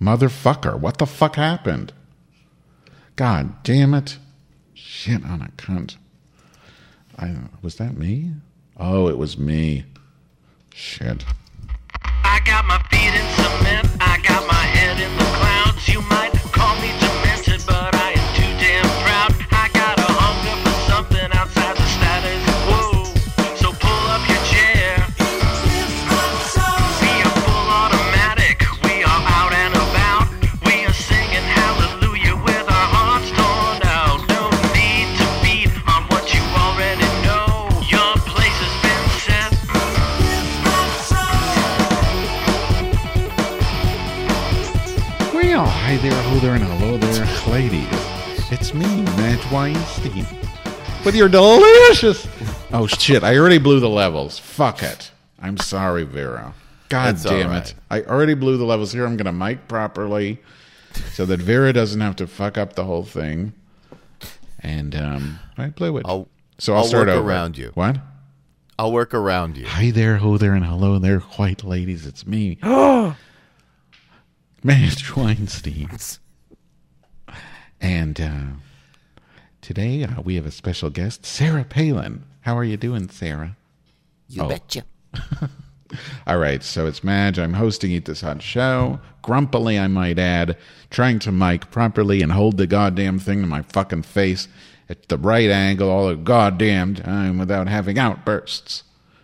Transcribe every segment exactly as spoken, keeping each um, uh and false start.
Motherfucker, what the fuck happened? God damn it. Shit on a cunt. I was that me? Oh, it was me. Shit. I got my feet in cement, I got my head in the clouds. You might call me demented, but I am too damn proud. I got a hunger for something outside the status quo. So pull up your chair. We are full automatic, we are out and about. We are singing hallelujah with our hearts torn out. No need to beat on what you already know. Your place has been set. Well, hi there, hello there, and hello there, ladies. It's me, Matt Weinstein, with your delicious... Oh, shit, I already blew the levels. Fuck it. I'm sorry, Vera. God That's damn all right. it. I already blew the levels here. I'm going to mic properly so that Vera doesn't have to fuck up the whole thing. And um, I blew it. I'll, so I'll, I'll start work over. around you. What? I'll work around you. Hi there, ho there, and hello there, white ladies. It's me, Matt Weinstein. And uh, today uh, we have a special guest, Sarah Palin. How are you doing, Sarah? You Oh. betcha. All right, so it's Madge. I'm hosting Eat This Hot Show. Grumpily, I might add, trying to mic properly and hold the goddamn thing to my fucking face at the right angle all the goddamn time without having outbursts.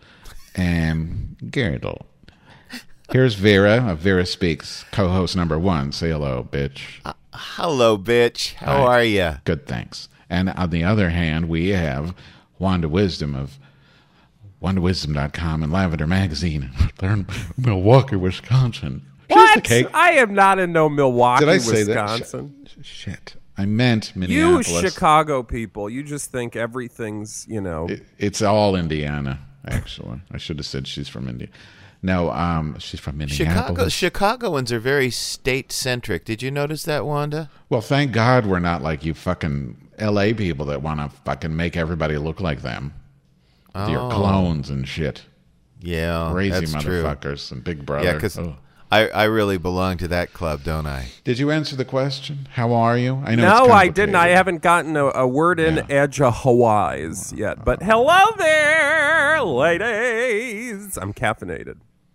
And Girdle. Here's Vera of Vera Speaks, co-host number one. Say hello, bitch. Uh, hello, bitch. How Hi. are you? Good, thanks. And on the other hand, we have Wanda Wisdom of wanda wisdom dot com and Lavender Magazine. They're in Milwaukee, Wisconsin. She's the What? cake. I am not in no Milwaukee, Did I say that? Wisconsin. Sh- shit. I meant You Minneapolis. Chicago people, you just think everything's, you know. It, it's all Indiana, actually. I should have said she's from India. No, um, she's from Chicago, Minneapolis. Chicagoans are very state-centric. Did you notice that, Wanda? Well, thank God we're not like you fucking L A people that want to fucking make everybody look like them. Oh. Your clones and shit. Yeah, Crazy that's true. motherfuckers and Big Brother. Yeah, because Oh. I, I really belong to that club, don't I? Did you answer the question? How are you? I know. No, it's I didn't. I complicated. haven't gotten a, a word in Yeah. edge of Hawaii's yet. But hello there, ladies. I'm caffeinated.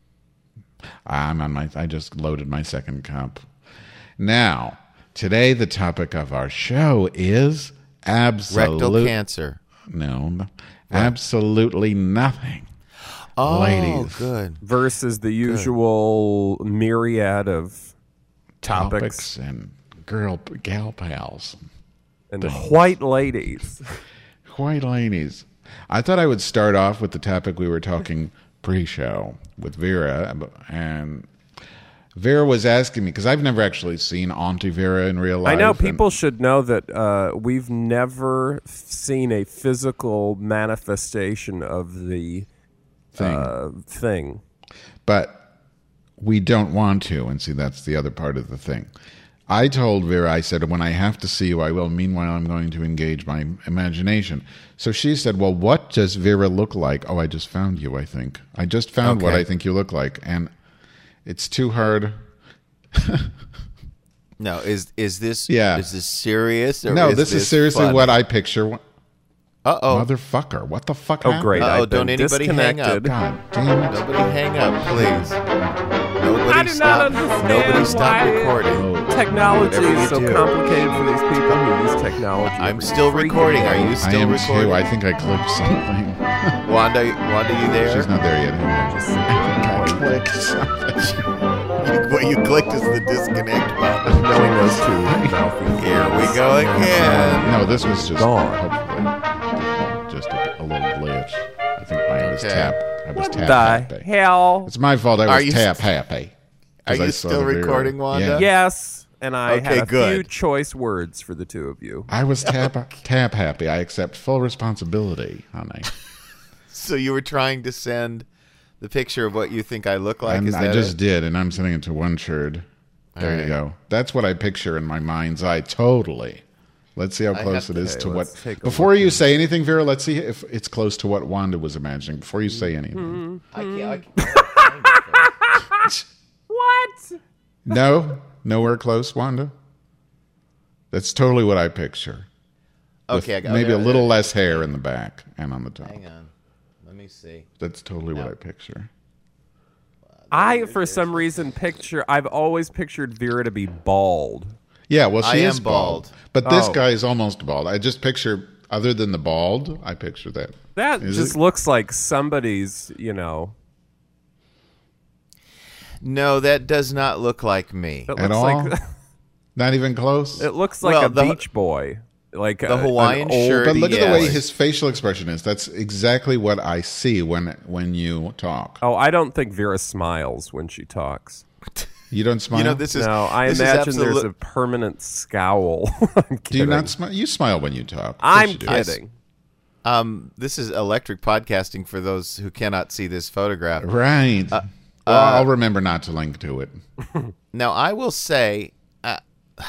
I'm on my. I just loaded my second cup. Now, today the topic of our show is absolute Rectal cancer. No, no absolutely nothing. Oh, Ladies. good. Versus the usual myriad of topics, Topics and girl gal pals, and white ladies. white ladies. I thought I would start off with the topic we were talking pre-show with Vera, and Vera was asking me because I've never actually seen Auntie Vera in real life. I know and- people should know that uh, we've never seen a physical manifestation of the Thing. uh, thing. But we don't want to, and see, that's the other part of the thing. I told Vera, I said, when I have to see you, I will. Meanwhile, I'm going to engage my imagination. So she said, well, what does Vera look like? Oh, I just found you, I think. I just found what Okay. I think you look like. And it's too hard. No, is is this Yeah. is this serious? Or No, is this is seriously funny? what I picture. Uh oh. Motherfucker, what the fuck Oh, happened? great! Uh-oh, I've been don't anybody hang up. disconnected. God damn it. Nobody hang up, please. Nobody I do stop. not understand Nobody stop why recording. Oh. Technology Whatever you is so do. complicated for these people who use technology. I'm every still freaking recording. day. Are you I still am recording? too. I think I clicked something. Wanda, Wanda, you there? She's not there yet. Hang on. Just I clicked something. What you clicked is the disconnect button. knowing those two mouthy Here we go again. No, this was just Gone. hopefully just a, a little glitch. I think mine was Okay. tap. I was What tap the happy. hell? It's my fault. I Are was you tap st- happy. Are 'Cause I you saw still the video. recording, Wanda? Yeah. Yes, and I Okay, had a few good. choice words for the two of you. I was tap tap happy. I accept full responsibility, honey. So you were trying to send the picture of what you think I look like? and Is I that just it? did, and I'm sending it to one shirt. There All you right. go. That's what I picture in my mind's eye. Totally. Let's see how I close have it to- is Okay, to what. let's take a Before look you say anything, Vera, let's see if it's close to what Wanda was imagining. Before you say anything. I can't. I can't What? No, Nowhere close, Wanda? That's totally what I picture. With Okay, I got maybe okay, a little less hair in the back and on the top. Hang on. Let me see. That's totally what I picture. I, for some reason, picture. I've always pictured Vera to be bald. Yeah, well, she I is am bald. bald. But this Oh. guy is almost bald. I just picture, other than the bald, I picture that. That Is just it? looks like somebody's, you know. No, that does not look like me. It At looks all? like Not even close? it looks like Well, a the- beach boy, like the a, Hawaiian an old, shirt, But look at the way Yes. his facial expression is. That's exactly what I see when when you talk. Oh, I don't think Vera smiles when she talks. You don't smile? You know, this is No, I this is imagine there's absolute- a permanent scowl. I'm Do you kidding. not smile? You smile when you talk. Of course I'm you do. kidding. Um, this is electric podcasting for those who cannot see this photograph. Right. Uh, well, I'll remember not to link to it. Now, I will say, uh,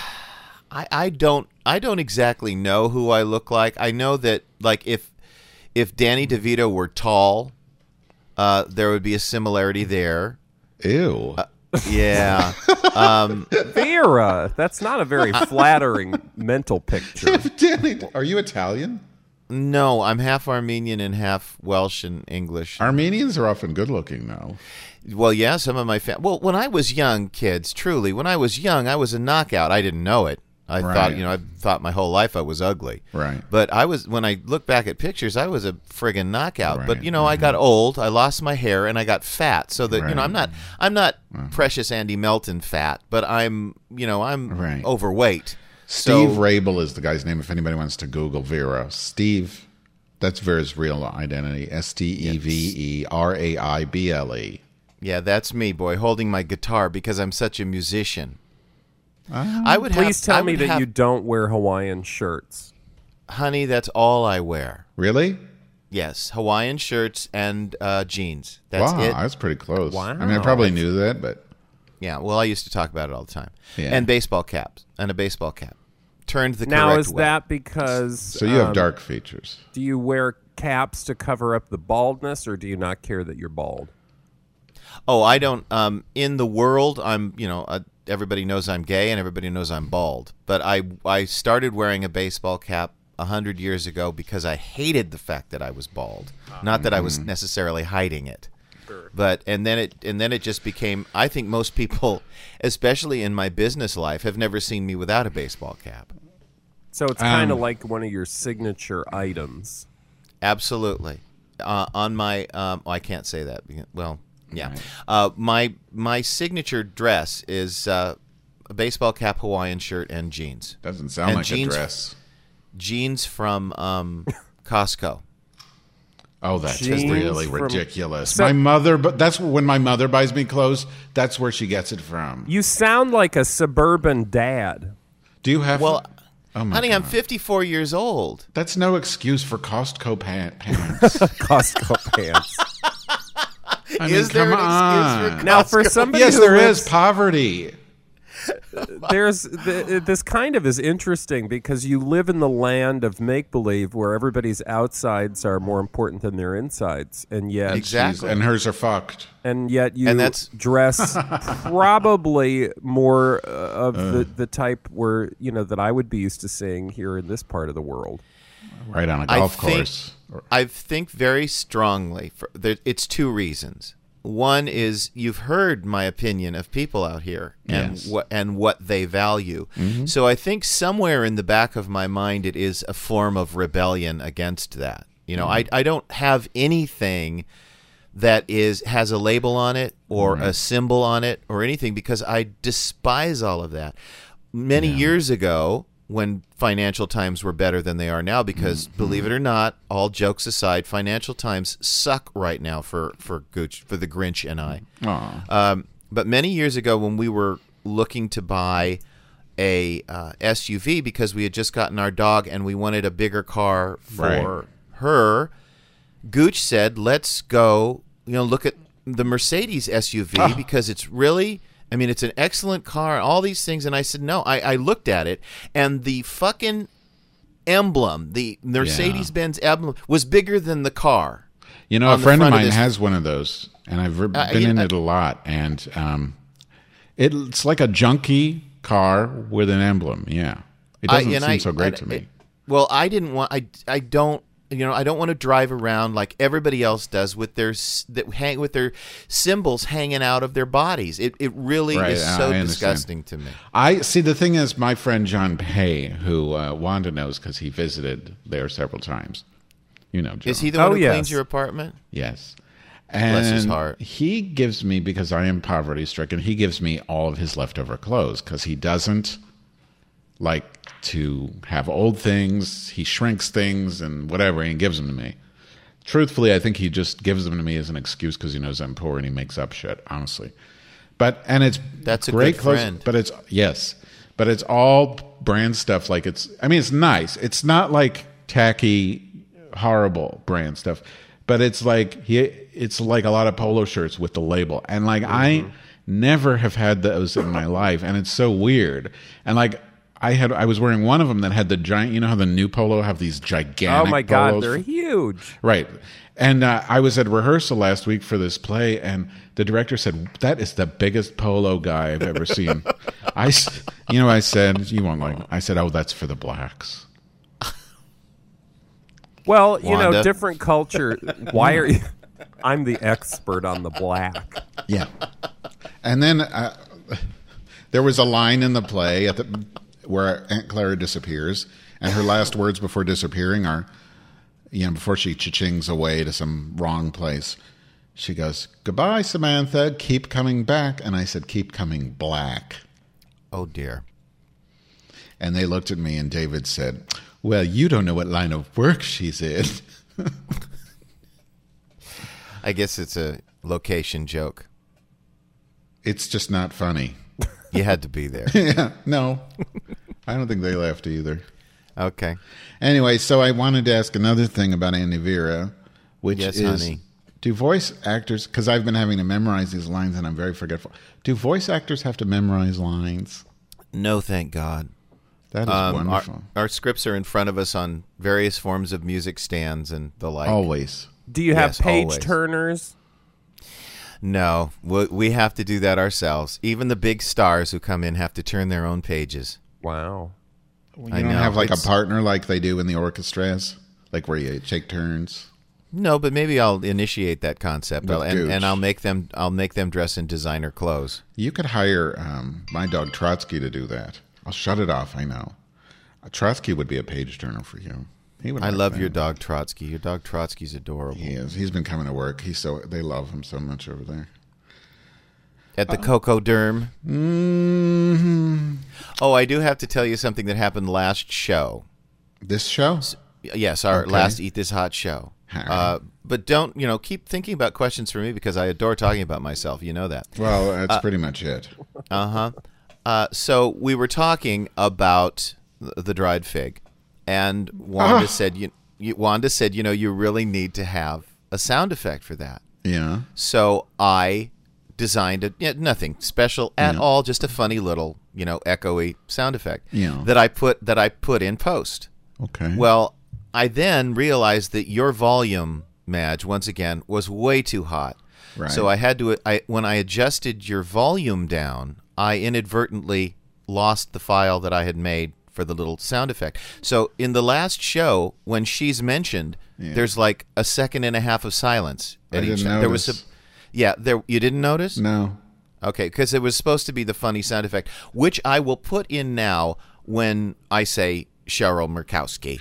I I don't I don't exactly know who I look like. I know that like if if Danny DeVito were tall, uh, there would be a similarity there. Ew. Yeah. um, Vera, that's not a very flattering mental picture. Danny, are you Italian? no, I'm half Armenian and half Welsh and English. Armenians are often good looking, though. Well, yeah, some of my fam- well, when I was young, kids, truly, when I was young, I was a knockout. I didn't know it. I Right. thought, you know, I thought my whole life I was ugly. Right. But I was, when I look back at pictures, I was a friggin' knockout. Right, But you know, I got old, I lost my hair, and I got fat. So that you Right. know, I'm not, I'm not precious Andy Melton fat, but I'm, you know, I'm Right. overweight. Steve So, Rabel is the guy's name if anybody wants to Google Vera. Steve, that's Vera's real identity. S T E V E R A I B L E. yeah, that's me, boy, holding my guitar because I'm such a musician. I would Please have, tell I me would that have- you don't wear Hawaiian shirts. honey. That's all I wear. Really? Yes, Hawaiian shirts and uh, jeans. That's wow, it. that's pretty close. Wow. I mean, I probably knew that, but Yeah, well, I used to talk about it all the time. Yeah. And baseball caps and a baseball cap. Turned the Now, correct is way. that because so you have um, dark features. do you wear caps to cover up the baldness, or do you not care that you're bald? Oh, I don't. Um, in the world, I'm. You know, uh, everybody knows I'm gay and everybody knows I'm bald. But I I started wearing a baseball cap a hundred years ago because I hated the fact that I was bald. Not that I was necessarily hiding it. But and then it and then it just became. I think most people, especially in my business life, have never seen me without a baseball cap. So it's kind of Um, like one of your signature items. Absolutely. Uh, on my, um, oh, I can't say that. Well, yeah. Uh, my my signature dress is uh, a baseball cap, Hawaiian shirt, and jeans. Doesn't sound and like jeans- a dress. Jeans from um, Costco. Oh, that's Jeans really from- ridiculous. So- my mother, but that's when my mother buys me clothes. That's where she gets it from. You sound like a suburban dad. Do you have? Well, oh my honey, God. I'm fifty-four years old. That's no excuse for Costco pan- pants. Costco pants. I mean, Is there come an excuse on. for Now, for Costco? somebody Yes, who there lives- is poverty. There's th- this kind of is interesting because you live in the land of make believe where everybody's outsides are more important than their insides, and yet Exactly. Jeez, and hers are fucked. and yet you And that's- dress probably more uh, of the, the type where you know that I would be used to seeing here in this part of the world. Right on a I golf think- course. I think very strongly. For, there, it's two reasons. One is you've heard my opinion of people out here and Yes. what and what they value. So I think somewhere in the back of my mind it is a form of rebellion against that. You know, I I don't have anything that is has a label on it or a symbol on it or anything because I despise all of that. Many years ago, when financial times were better than they are now, because believe it or not, all jokes aside, financial times suck right now for for Gooch, for the Grinch and I. Aw. Um, but many years ago, when we were looking to buy a uh, S U V because we had just gotten our dog and we wanted a bigger car for Right. her, Gooch said, "Let's go, you know, look at the Mercedes S U V because it's really." I mean, it's an excellent car, all these things. And I said, no, I, I looked at it, and the fucking emblem, the Mercedes-Benz emblem, was bigger than the car. You know, a on the friend of front of mine this- has one of those, and I've re- Uh, been yeah, in I- it a lot. And um, it, it's like a junky car with an emblem. Yeah, it I- doesn't and seem I- so great and to me. it- well, I didn't want. I I don't. You know, I don't want to drive around like everybody else does with their s- that hang with their symbols hanging out of their bodies. It it really Right, is I so understand. disgusting to me. I see. The thing is, my friend John Pay, who uh, Wanda knows because he visited there several times. You know, John. Is he the Oh, one who yes. cleans your apartment? Yes. And Bless his heart. he gives me, because I am poverty stricken, he gives me all of his leftover clothes because he doesn't like to have old things. He shrinks things and whatever, and he gives them to me. Truthfully, I think he just gives them to me as an excuse because he knows I'm poor and he makes up shit, honestly. But, and it's That's a great good clothes, friend. but it's, yes, but it's all brand stuff. Like it's, I mean, it's nice. It's not like tacky, horrible brand stuff, but it's like he it's like a lot of polo shirts with the label, and like I never have had those in my life, and it's so weird. And like I had I was wearing one of them that had the giant, you know how the new polo have these gigantic Oh my God, polos? they're huge. Right. And uh, I was at rehearsal last week for this play, and the director said, "That is the biggest polo guy I've ever seen." I, s- you know, I said, "You won't like." I said, "Oh, that's for the blacks." Well, you know, Wanda? different culture. Why are you? I'm the expert on the black. Yeah. And then uh, there was a line in the play at the where Aunt Clara disappears, and her last words before disappearing are, you know, before she cha-chings away to some wrong place, she goes, "Goodbye, Samantha. Keep coming back." And I said, "Keep coming black." Oh dear. And they looked at me, and David said, "Well, you don't know what line of work she's in." I guess it's a location joke. It's just not funny. You had to be there. Yeah, no. I don't think they laughed either. Okay. Anyway, so I wanted to ask another thing about Andy Vera, which Yes, is, honey. do voice actors, because I've been having to memorize these lines and I'm very forgetful, do voice actors have to memorize lines? No, thank God. That is Um, our, wonderful. our scripts are in front of us on various forms of music stands and the like. Always. Do you have Yes, page always. turners? No, we, we have to do that ourselves. Even the big stars who come in have to turn their own pages. Wow. You I don't know. have like It's- a partner like they do in the orchestras? Like where you take turns? No, but maybe I'll initiate that concept, With I'll- and, Gooch. and I'll make them. I'll make them dress in designer clothes. You could hire um, my dog Trotsky to do that. I'll shut it off, I know. Uh, Trotsky would be a page turner for you. He would I like love that. your dog Trotsky. Your dog Trotsky's adorable. He is. He's been coming to work. He's so they love him so much over there. At the Coco Derm. Mm-hmm. Oh, I do have to tell you something that happened last show. This show? Yes, our Okay. last Eat This Hot show. All right. Uh, but don't, you know, keep thinking about questions for me because I adore talking about myself. You know that. Well, that's pretty much it. Uh-huh. Uh So we were talking about th- the dried fig, and Wanda Ah. said, you, you, Wanda said, you know, you really need to have a sound effect for that. Yeah. So I designed it, yeah, nothing special at Yeah. all, just a funny little, you know, echoey sound effect Yeah. that I put that I put in post. Okay. Well, I then realized that your volume, Madge, once again, was way too hot. Right. So I had to. I when I adjusted your volume down, I inadvertently lost the file that I had made for the little sound effect. So in the last show, when she's mentioned, Yeah. there's like a second and a half of silence. I At each didn't There was a, notice. yeah, there. You didn't notice? No. Okay, because it was supposed to be the funny sound effect, which I will put in now when I say Cheryl Murkowski.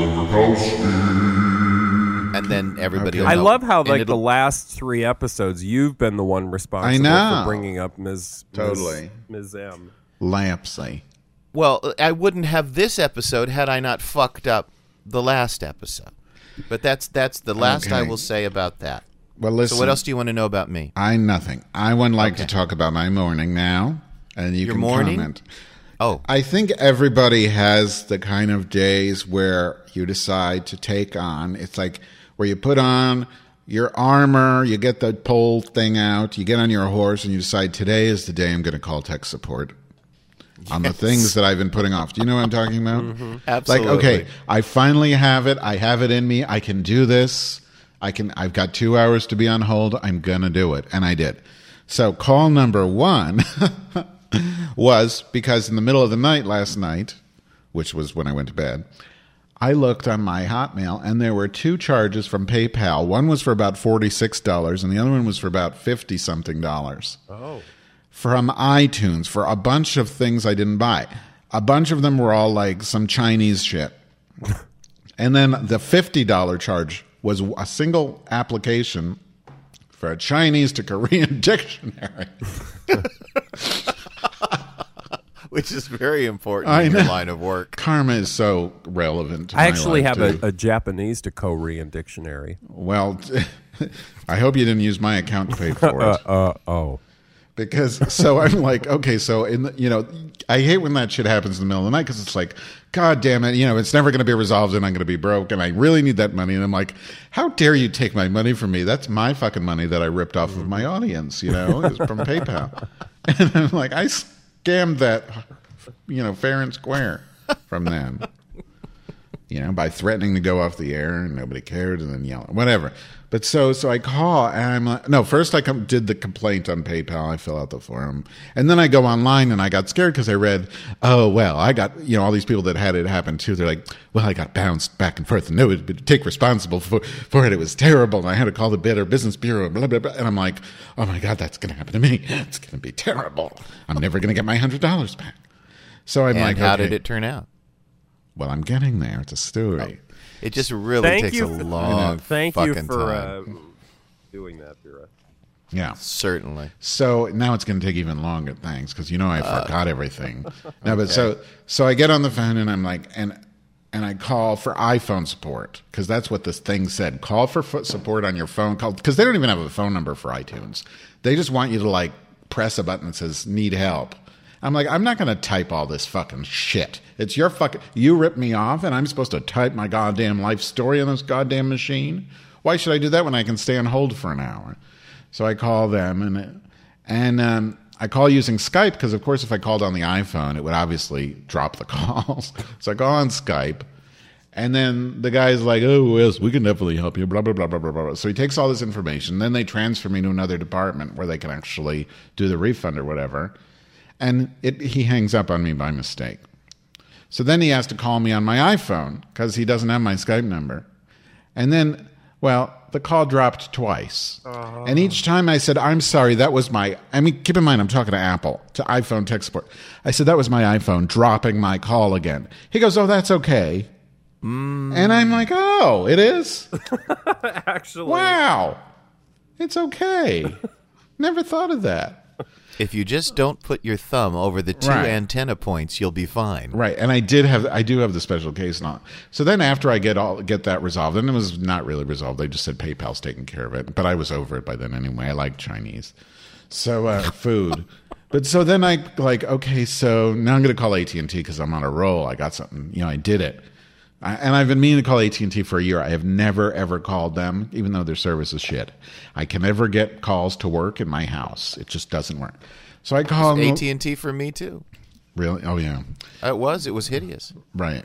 And then everybody Okay. will I know. love how, And like, the it'll- last three episodes, you've been the one responsible I know. for bringing up Miz Totally. Miz M. Lampsey. Well, I wouldn't have this episode had I not fucked up the last episode. But that's that's the last I Okay. will say about that. Well, listen. So what else do you want to know about me? I nothing. I would like Okay. to talk about my morning now, and you Your can morning? comment. Oh, I think everybody has the kind of days where you decide to take on. It's like where you put on your armor, you get the pole thing out, you get on your horse, and you decide today is the day I'm going to call tech support on the things that I've been putting off. Do you know what I'm talking about? absolutely. Like, okay, I finally have it. I have it in me. I can do this. I can. I've got two hours to be on hold. I'm gonna do it, and I did. So call number one was because in the middle of the night last night, which was when I went to bed, I looked on my Hotmail and there were two charges from PayPal. One was for about forty-six dollars and the other one was for about fifty-something dollars. Oh. From iTunes for a bunch of things I didn't buy. A bunch of them were all like some Chinese shit. And then the fifty dollars charge was a single application for a Chinese to Korean dictionary. Which is very important I in your know. line of work. Karma is so relevant to I my actually life, have too. a, a Japanese to Korean dictionary. Well, I hope you didn't use my account to pay for it. Uh, oh. Because so I'm like, okay, so in the, you know, I hate when that shit happens in the middle of the night because it's like, God damn it, you know, it's never going to be resolved and I'm going to be broke and I really need that money. And I'm like, how dare you take my money from me? That's my fucking money that I ripped off of my audience, you know, it was from PayPal. And I'm like, I scammed that, you know, fair and square from them, you know, by threatening to go off the air and nobody cared and then yelling, whatever. But so, so I call and I'm like, no, first I com- did the complaint on PayPal. I fill out the form and then I go online and I got scared because I read, oh, well, I got, you know, all these people that had it happen too. They're like, well, I got bounced back and forth and no one would take responsible for, for it. It was terrible. And I had to call the Better Business Bureau, blah, blah, blah. And I'm like, oh my God, that's going to happen to me. It's going to be terrible. I'm never going to get my hundred dollars back. So I'm And like, how okay. did it turn out? Well, I'm getting there. It's a story. It just really Thank takes you. a for- long Thank fucking you for time. uh, doing that, Vera. Yeah. Certainly. So now it's going to take even longer. Thanks, because you know I forgot everything. No, but so so I get on the phone and I'm like, and and I call for iPhone support because that's what this thing said. Call for fo- support on your phone. Call because they don't even have a phone number for iTunes. They just want you to like press a button that says need help. I'm like, I'm not going to type all this fucking shit. It's your fucking, you ripped me off and I'm supposed to type my goddamn life story on this goddamn machine? Why should I do that when I can stay on hold for an hour? So I call them and, and um, I call using Skype because, of course, if I called on the iPhone, it would obviously drop the calls. So I call on Skype. And then the guy's like, oh, yes, we can definitely help you, blah, blah, blah, blah, blah, blah. So he takes all this information. Then they transfer me to another department where they can actually do the refund or whatever. And it, he hangs up on me by mistake. So then he has to call me on my iPhone because he doesn't have my Skype number. And then, well, the call dropped twice. Uh-huh. And each time I said, I'm sorry, that was my, I mean, keep in mind, I'm talking to Apple, to iPhone tech support. I said, that was my iPhone dropping my call again. He goes, oh, that's okay. Mm. And I'm like, oh, it is? Actually. Wow. It's okay. Never thought of that. If you just don't put your thumb over the two Right. antenna points, you'll be fine. Right, and I did have, I do have the special case now. So then, after I get all get that resolved, and it was not really resolved. They just said PayPal's taking care of it, but I was over it by then anyway. I like Chinese, so uh, food. But so then I like, okay, so now I'm going to call A T and T because I'm on a roll. I got something, you know, I did it, I, and I've been meaning to call A T and T for a year. I have never ever called them, even though their service is shit. I can never get calls to work in my house. It just doesn't work. So I call them. A T and T for me, too. Really? Oh yeah. It was. It was hideous. Right.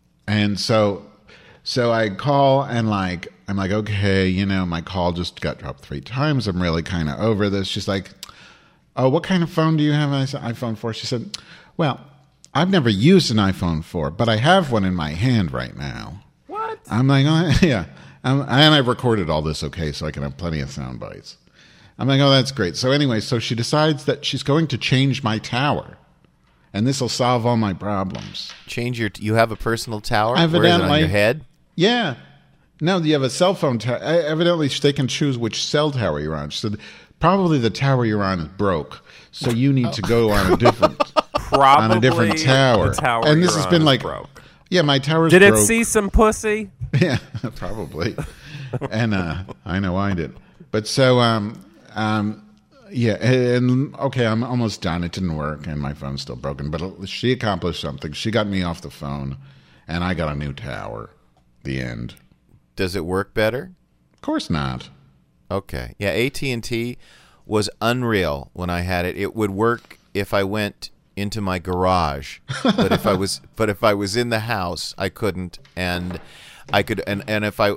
And so so I call and like I'm like, okay, you know, my call just got dropped three times. I'm really kind of over this. She's like, oh, what kind of phone do you have? And I said, iPhone four. She said, well, I've never used an iPhone four, but I have one in my hand right now. What? I'm like, oh, yeah. Um, and I recorded all this, okay, so I can have plenty of sound bites. I'm like, oh, that's great. So anyway, so she decides that she's going to change my tower. And this will solve all my problems. Change your. You have a personal tower. Where is it, on Evidently. your head? Yeah. No, you have a cell phone tower. Evidently, they can choose which cell tower you're on. She said, probably the tower you're on is broke, so you need to go on a different Probably on a different tower. the tower and this you're has on been is like, broke. yeah, my tower's Did broke. it see some pussy? Yeah, probably. And uh, I know I did. But so, um, um, yeah, and okay, I'm almost done. It didn't work, and my phone's still broken. But she accomplished something. She got me off the phone, and I got a new tower. The end. Does it work better? Of course not. Okay. Yeah, A T and T was unreal when I had it. It would work if I went into my garage, but if I was but if I was in the house, I couldn't. And I could and, and if I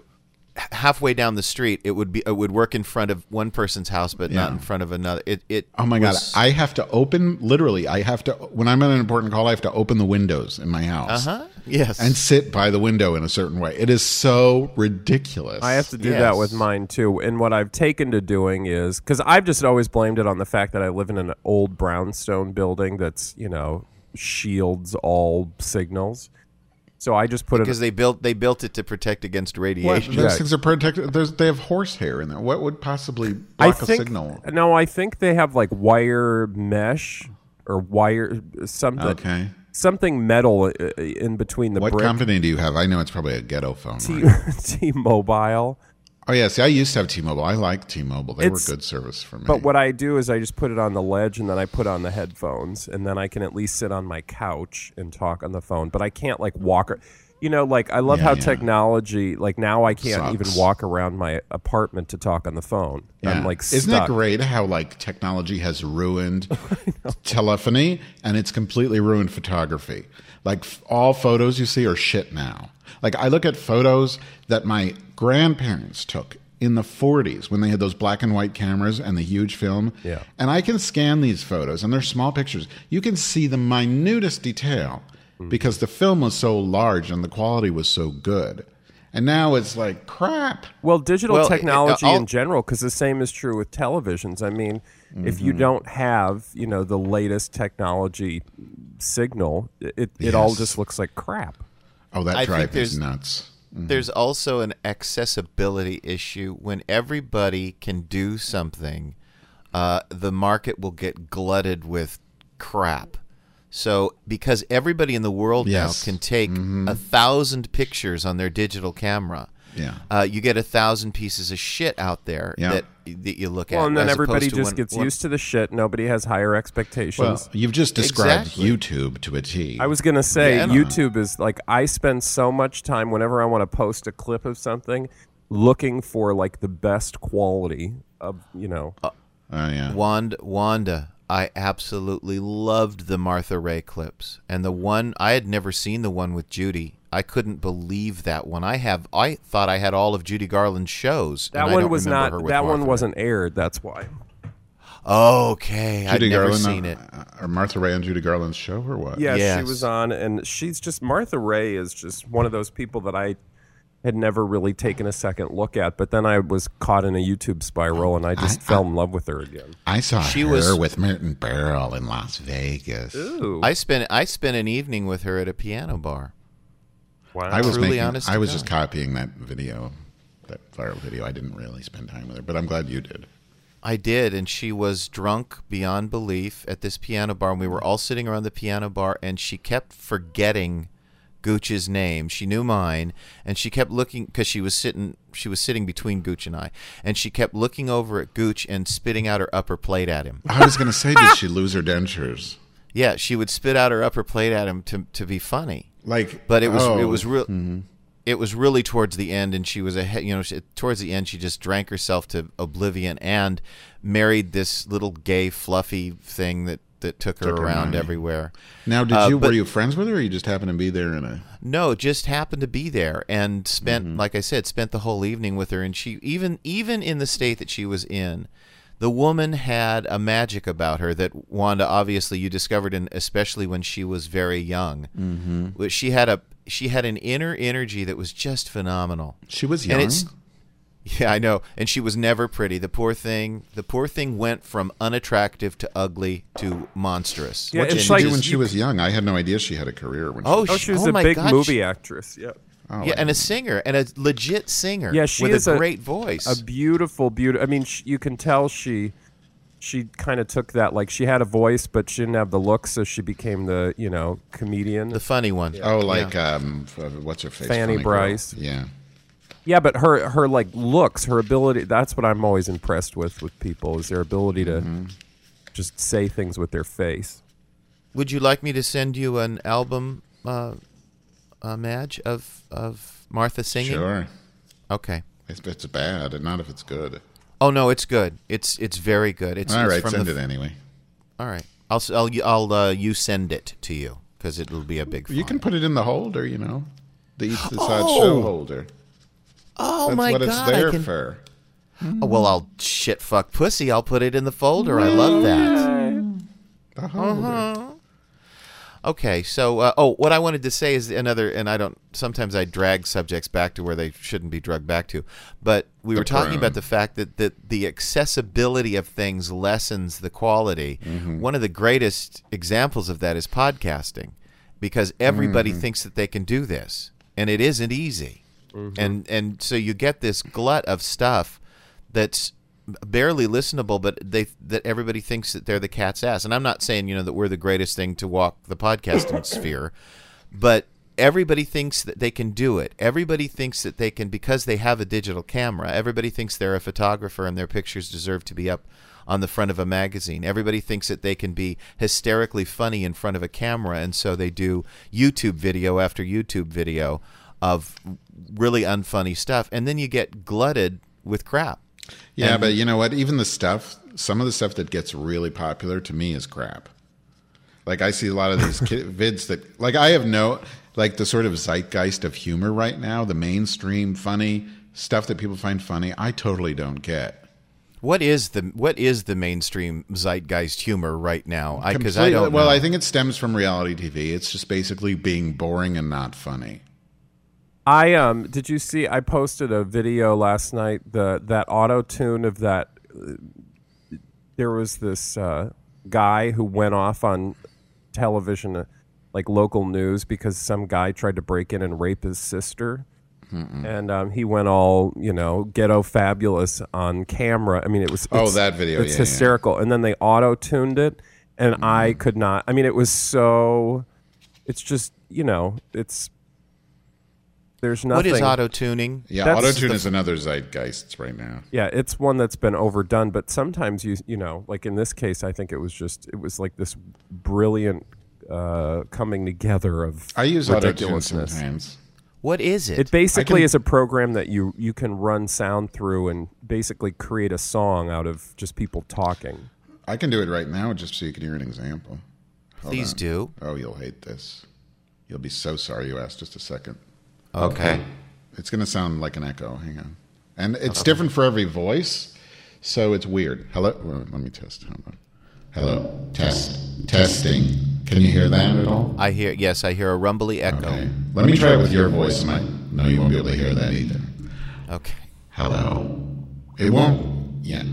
halfway down the street, it would be it would work in front of one person's house, but not Yeah. in front of another. It it. Oh my god! was- I have to open literally. I have to when I'm on an important call. I have to open the windows in my house Uh-huh. Yes. and sit by the window in a certain way. It is so ridiculous. I have to do Yes. that with mine too. And what I've taken to doing is because I've just always blamed it on the fact that I live in an old brownstone building that's, you know, shields all signals. So I just put because it. they built they built it to protect against What? radiation. Those Yeah. things are protected. There's, they have horsehair in there. What would possibly I block a think signal? no, I think they have like wire mesh or wire something. Okay. Something metal uh, in between the What brick. company do you have? I know it's probably a ghetto phone. T- right? T-Mobile. Oh yeah, see, I used to have T-Mobile. I like T-Mobile. They It's- were good service for me. But what I do is I just put it on the ledge and then I put on the headphones and then I can at least sit on my couch and talk on the phone. But I can't like walk. Or, you know, like I love Yeah, how yeah. technology. Like now I can't Sucks. even walk around my apartment to talk on the phone. Yeah. I'm like, isn't stuck. it great how like technology has ruined telephony and it's completely ruined photography? Like f- all photos you see are shit now. Like I look at photos that my grandparents took in the forties when they had those black and white cameras and the huge film. Yeah. And I can scan these photos and they're small pictures. You can see the minutest detail because the film was so large and the quality was so good. And now it's like crap. Well, digital Well, it- technology I'll- in general, because the same is true with televisions. I mean, if Mm-hmm. you don't have, you know, the latest technology signal, it, it all Yes. just looks like crap. Oh, that I think drives me there's- nuts. There's also an accessibility issue. When everybody can do something, uh, the market will get glutted with crap. So, because everybody in the world Yes. now can take a thousand pictures on their digital camera, Yeah. uh, you get a thousand pieces of shit out there Yeah. that that you look at. Well, and then as opposed everybody to just when- gets when- used to the shit. Nobody has higher expectations. Well, you've just described Exactly. YouTube to a T. I was going to say, Yeah, I know. YouTube is like, I spend so much time whenever I want to post a clip of something looking for like the best quality of, you know. Oh yeah. Wanda, Wanda, I absolutely loved the Martha Ray clips, and the one I had never seen the one with Judy. I couldn't believe that one. I have. I thought I had all of Judy Garland's shows. That and I one don't was remember not, her with that one Martha wasn't aired. That's why. Ray. Okay, I'd Judy never Garland, seen it. uh, or Martha Ray on Judy Garland's show, or what? Yeah, she Yes. was on, and she's just Martha Ray is just one of those people that I had never really taken a second look at. But then I was caught in a YouTube spiral, and I just I- fell in love with her again. I saw She her was- with Merton Barrell in Las Vegas. Ooh, I spent. I spent an evening with her at a piano bar. wow. I was Truly making. honest to I was God. just copying that video, that viral video. I didn't really spend time with her, but I'm glad you did. I did, and she was drunk beyond belief at this piano bar, and we were all sitting around the piano bar, and she kept forgetting Gooch's name. She knew mine, and she kept looking because she was sitting. She was sitting between Gooch and I, and she kept looking over at Gooch and spitting out her upper plate at him. I was going to say, did she lose her dentures? Yeah, she would spit out her upper plate at him to to be funny. Like, But it was oh, it was real. It was really towards the end, and she was a you know she, towards the end she just drank herself to oblivion and married this little gay fluffy thing that, that took her Took her around money. everywhere. Now, did Uh, you but- were you friends with her, or you just happened to be there in a? No, just happened to be there and spent, Mm-hmm. like I said, spent the whole evening with her. And she even even in the state that she was in, the woman had a magic about her that Wanda, obviously, you discovered, in especially when she was very young. Mm-hmm. She had a she had an inner energy that was just phenomenal. She was And young. it's- Yeah, I know. And she was never pretty. The poor thing. The poor thing went from unattractive to ugly to monstrous. Yeah, what did it's she like- do when she was young? I had no idea she had a career when. Oh, she Oh, was she was Oh a my big God, movie she- actress. Yeah. Oh, Yeah, I- and a singer, and a legit singer. Yeah, she with is a a- great voice. A beautiful, beautiful. I mean, sh- you can tell she she kind of took that. Like she had a voice, but she didn't have the look, so she became the you know comedian. the funny one. oh, like Yeah. um, f- what's her face? Fanny Funny girl. Bryce. Yeah. Yeah, but her her like looks, her ability. That's what I'm always impressed with with people is their ability to Mm-hmm. just say things with their face. Would you like me to send you an album, uh, uh, Madge, of of Martha singing? Sure. Okay. If it's bad, and not if it's good. Oh no, it's good. It's it's very good. It's All it's right, from send the, it anyway. All right, I'll s- I'll I'll uh, you send it to you because it'll be a big. You can file. put it in the holder, you know, the Eats This Odd Oh! Show holder. Oh That's my what god! it's there I can, for. Oh, well, I'll shit fuck pussy. I'll put it in the folder. I love that. The holder. Uh-huh. Okay, so uh, oh, what I wanted to say is another, and I don't. Sometimes I drag subjects back to where they shouldn't be dragged back to, but we The were talking prone. about the fact that, that the accessibility of things lessens the quality. Mm-hmm. One of the greatest examples of that is podcasting, because everybody Mm-hmm. thinks that they can do this, and it isn't easy, and and so you get this glut of stuff that's barely listenable, but they that everybody thinks that they're the cat's ass. And I'm not saying, you know, that we're the greatest thing to walk the podcasting sphere, but everybody thinks that they can do it. Everybody thinks that they can, because they have a digital camera. Everybody thinks they're a photographer and their pictures deserve to be up on the front of a magazine. Everybody thinks that they can be hysterically funny in front of a camera, and so they do YouTube video after YouTube video of really unfunny stuff, and then you get glutted with crap. Yeah, And- but you know what? Even the stuff, some of the stuff that gets really popular to me is crap. Like I see a lot of these ki- vids that, like I have no, like the sort of zeitgeist of humor right now, the mainstream funny stuff that people find funny, I totally don't get. What is the what is the mainstream zeitgeist humor right now? I because I Completely- don't. Well, know. I think it stems from reality T V. It's just basically being boring and not funny. I um did you see I posted a video last night, the that auto tune of that uh, there was this uh, guy who went off on television, uh, like local news, because some guy tried to break in and rape his sister. And um, he went all, you know, ghetto fabulous on camera. I mean, it was Oh, it's- that video, It's yeah, yeah. hysterical. And then they auto tuned it, and I could not. I mean, it was so. It's just, you know, it's there's what nothing. is auto tuning? Yeah, That's auto tune the- is another zeitgeist right now. Yeah, it's one that's been overdone. But sometimes you, you know, like in this case, I think it was just it was like this brilliant uh, coming together of I use auto tune ridiculousness. sometimes. What is it? It basically I can- is a program that you you can run sound through and basically create a song out of just people talking. I can do it right now just so you can hear an example. Hold Please on. do. Oh, you'll hate this. You'll be so sorry you asked. Just a second. Okay. It's going to sound like an echo. Hang on. And it's different for every voice, so it's weird. Hello? Well, let me test. Hold on. Hello? Test. Testing. Can you hear that at all? I hear. Yes, I hear a rumbly echo. Okay. Let me try it with your voice. Might, no, you won't be able to hear that either. Okay. Hello? It won't yet.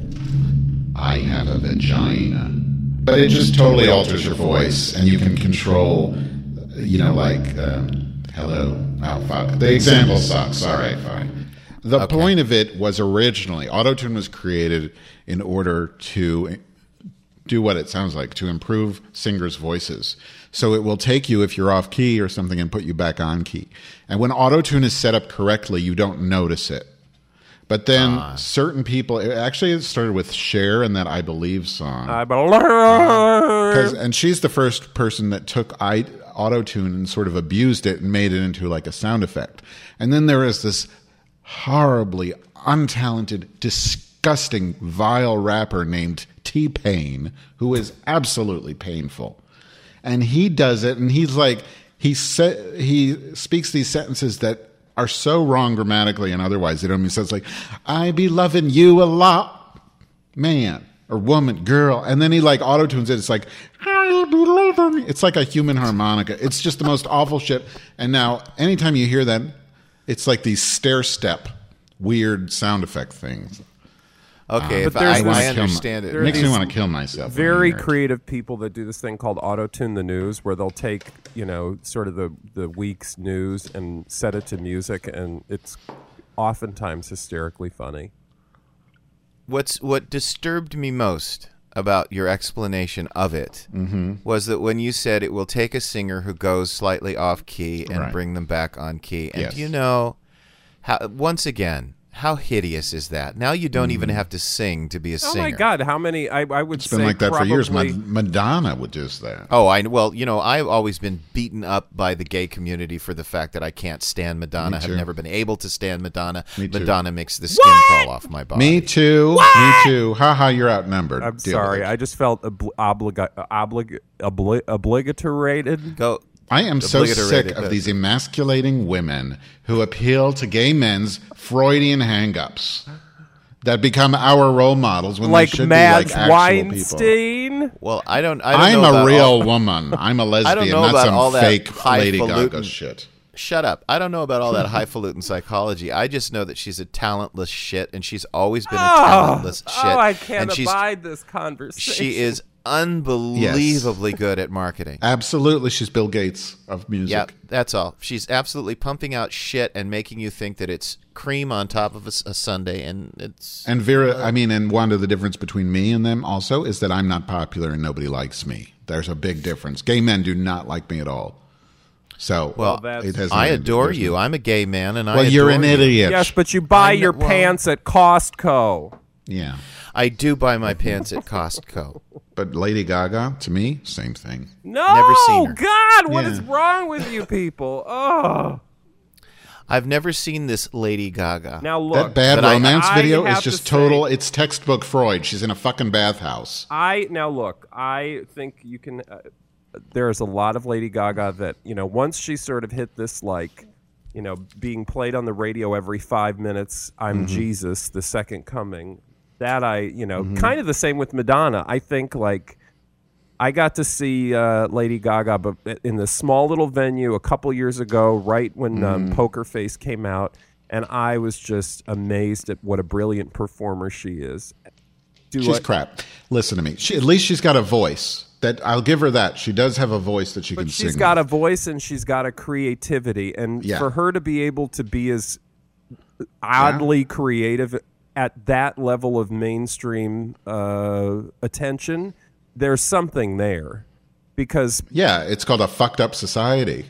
I have a vagina. But it just totally alters your voice, and you can control, you know, like, um, hello. Oh, fuck. The example sucks. All right, fine. The Okay. point of it was originally, Autotune was created in order to do what it sounds like, to improve singers' voices. So it will take you, if you're off key or something, and put you back on key. And when Autotune is set up correctly, you don't notice it. But then certain people, it actually it started with Cher and that I Believe song. I believe. 'Cause- and she's the first person that took I, Autotune and sort of abused it and made it into like a sound effect. And then there is this horribly untalented, disgusting, vile rapper named T-Pain who is absolutely painful. And he does it, and he's like, he sa- he speaks these sentences that are so wrong grammatically and otherwise. They don't mean sense. Like, I be loving you a lot, man or woman, girl, and then he like auto tunes it. It's like, I be loving. It's like a human harmonica. It's just the most awful shit. And now, anytime you hear that, it's like these stair step, weird sound effect things. Okay. But if there's I, this- I understand It it. makes me these want to kill myself. when I Very hear it. creative people that do this thing called auto tune the news, where they'll take, you know, sort of the the week's news and set it to music, and it's oftentimes hysterically funny. What's what disturbed me most about your explanation of it was that when you said it will take a singer who goes slightly off key and Right. bring them back on key, and Yes. you know, how once again, how hideous is that? Now you don't even have to sing to be a Oh singer. my God! How many? I, I would It's say been like that probably, for years. Mad- Madonna would do that. Oh, I well, you know, I've always been beaten up by the gay community for the fact that I can't stand Madonna. Me too. I've never been able to stand Madonna. Me too. Madonna makes the skin crawl off my body. Me too. Me too. Ha ha, you're outnumbered. I'm Deal sorry. with it. I just felt obli- obliga- oblig- obli- obligatorated. Go I am so sick Obliterated of the- these emasculating women who appeal to gay men's Freudian hang-ups that become our role models when Like they should Mads be like actual people. Weinstein. Well, I don't. I don't I'm know a about real all- woman. I'm a lesbian, know not about some all that fake Lady highfalutin- Gaga shit. Shut up! I don't know about all that highfalutin psychology. I just know that she's a talentless shit, and she's always been a Oh, talentless shit. oh, I can't and she's, abide this conversation. She is unbelievably good at marketing. Absolutely, she's Bill Gates of music. Yeah, that's all. She's absolutely pumping out shit and making you think that it's cream on top of a, a sundae, and it's And Vera, I mean, and Wanda, the difference between me and them also is that I'm not popular and nobody likes me. There's a big difference. Gay men do not like me at all. So, well. that's- it has I nothing to do- adore there's you. no- I'm a gay man, and I Well, you're adore an you. idiot. Yes, but you buy I'm your not- well- pants at Costco. Yeah. I do buy my pants at Costco. But Lady Gaga, to me, same thing. No, Never seen her. God, what is Yeah. wrong with you people? Oh, I've never seen this Lady Gaga. now look, That bad but I- romance I video have is just to say- total. It's textbook Freud. She's in a fucking bathhouse. I now look. I think you can. Uh, there's a lot of Lady Gaga that you know. Once she sort of hit this, like, you know, being played on the radio every five minutes. I'm Jesus, the second coming. That I, you know, kind of the same with Madonna. I think like I got to see uh, Lady Gaga, but in this small little venue a couple years ago, right when um, Poker Face came out, and I was just amazed at what a brilliant performer she is. Do She's I- crap. Listen to me. She, at least she's got a voice. That I'll give her that. She does have a voice that she can But sing. she's got with. a voice and she's got a creativity, and Yeah. for her to be able to be as oddly creative at that level of mainstream uh, attention, there's something there. Because Yeah, it's called a fucked up society.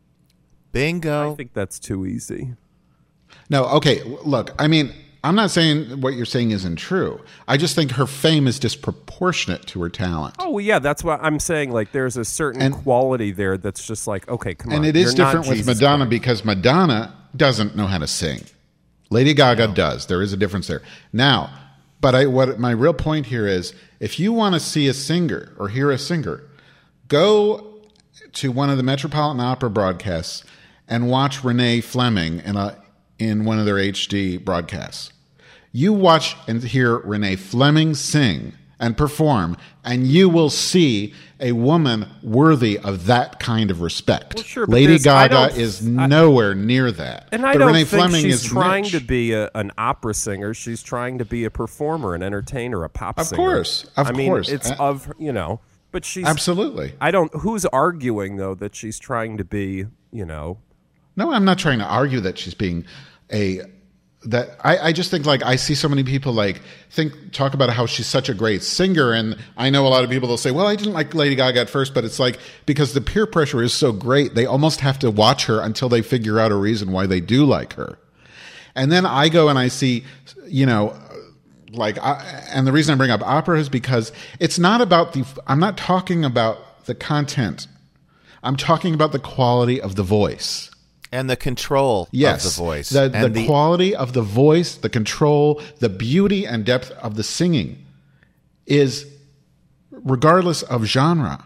Bingo. I think that's too easy. No, okay, w- look, I mean, I'm not saying what you're saying isn't true. I just think her fame is disproportionate to her talent. Oh well, yeah, that's what I'm saying. Like, there's a certain And- quality there that's just like, okay, come and on. it is you're not different with Jesus Madonna Christ. because Madonna doesn't know how to sing. Lady Gaga does. There is a difference there. Now, but I what my real point here is if you want to see a singer or hear a singer, go to one of the Metropolitan Opera broadcasts and watch Renee Fleming in a in one of their H D broadcasts. You watch and hear Renee Fleming sing and perform, and you will see a woman worthy of that kind of respect. Well, sure, but Lady there's- I Gaga don't- is nowhere near that. And I but don't Renee think Fleming she's is trying niche. to be a, an opera singer. She's trying to be a performer, an entertainer, a pop Of singer. course, of I mean, course. it's Uh, of you know, but she's Absolutely. I don't. Who's arguing though that she's trying to be? You know, No, I'm not trying to argue that she's being a that I, I just think like I see so many people like think talk about how she's such a great singer, and I know a lot of people they'll say, well, I didn't like Lady Gaga at first, but it's like because the peer pressure is so great, they almost have to watch her until they figure out a reason why they do like her. And then I go and I see, you know, like, I, and the reason I bring up opera is because it's not about the, I'm not talking about the content. I'm talking about the quality of the voice. And the control Yes, of the voice. the, and the quality of the voice, the control, the beauty and depth of the singing is, regardless of genre,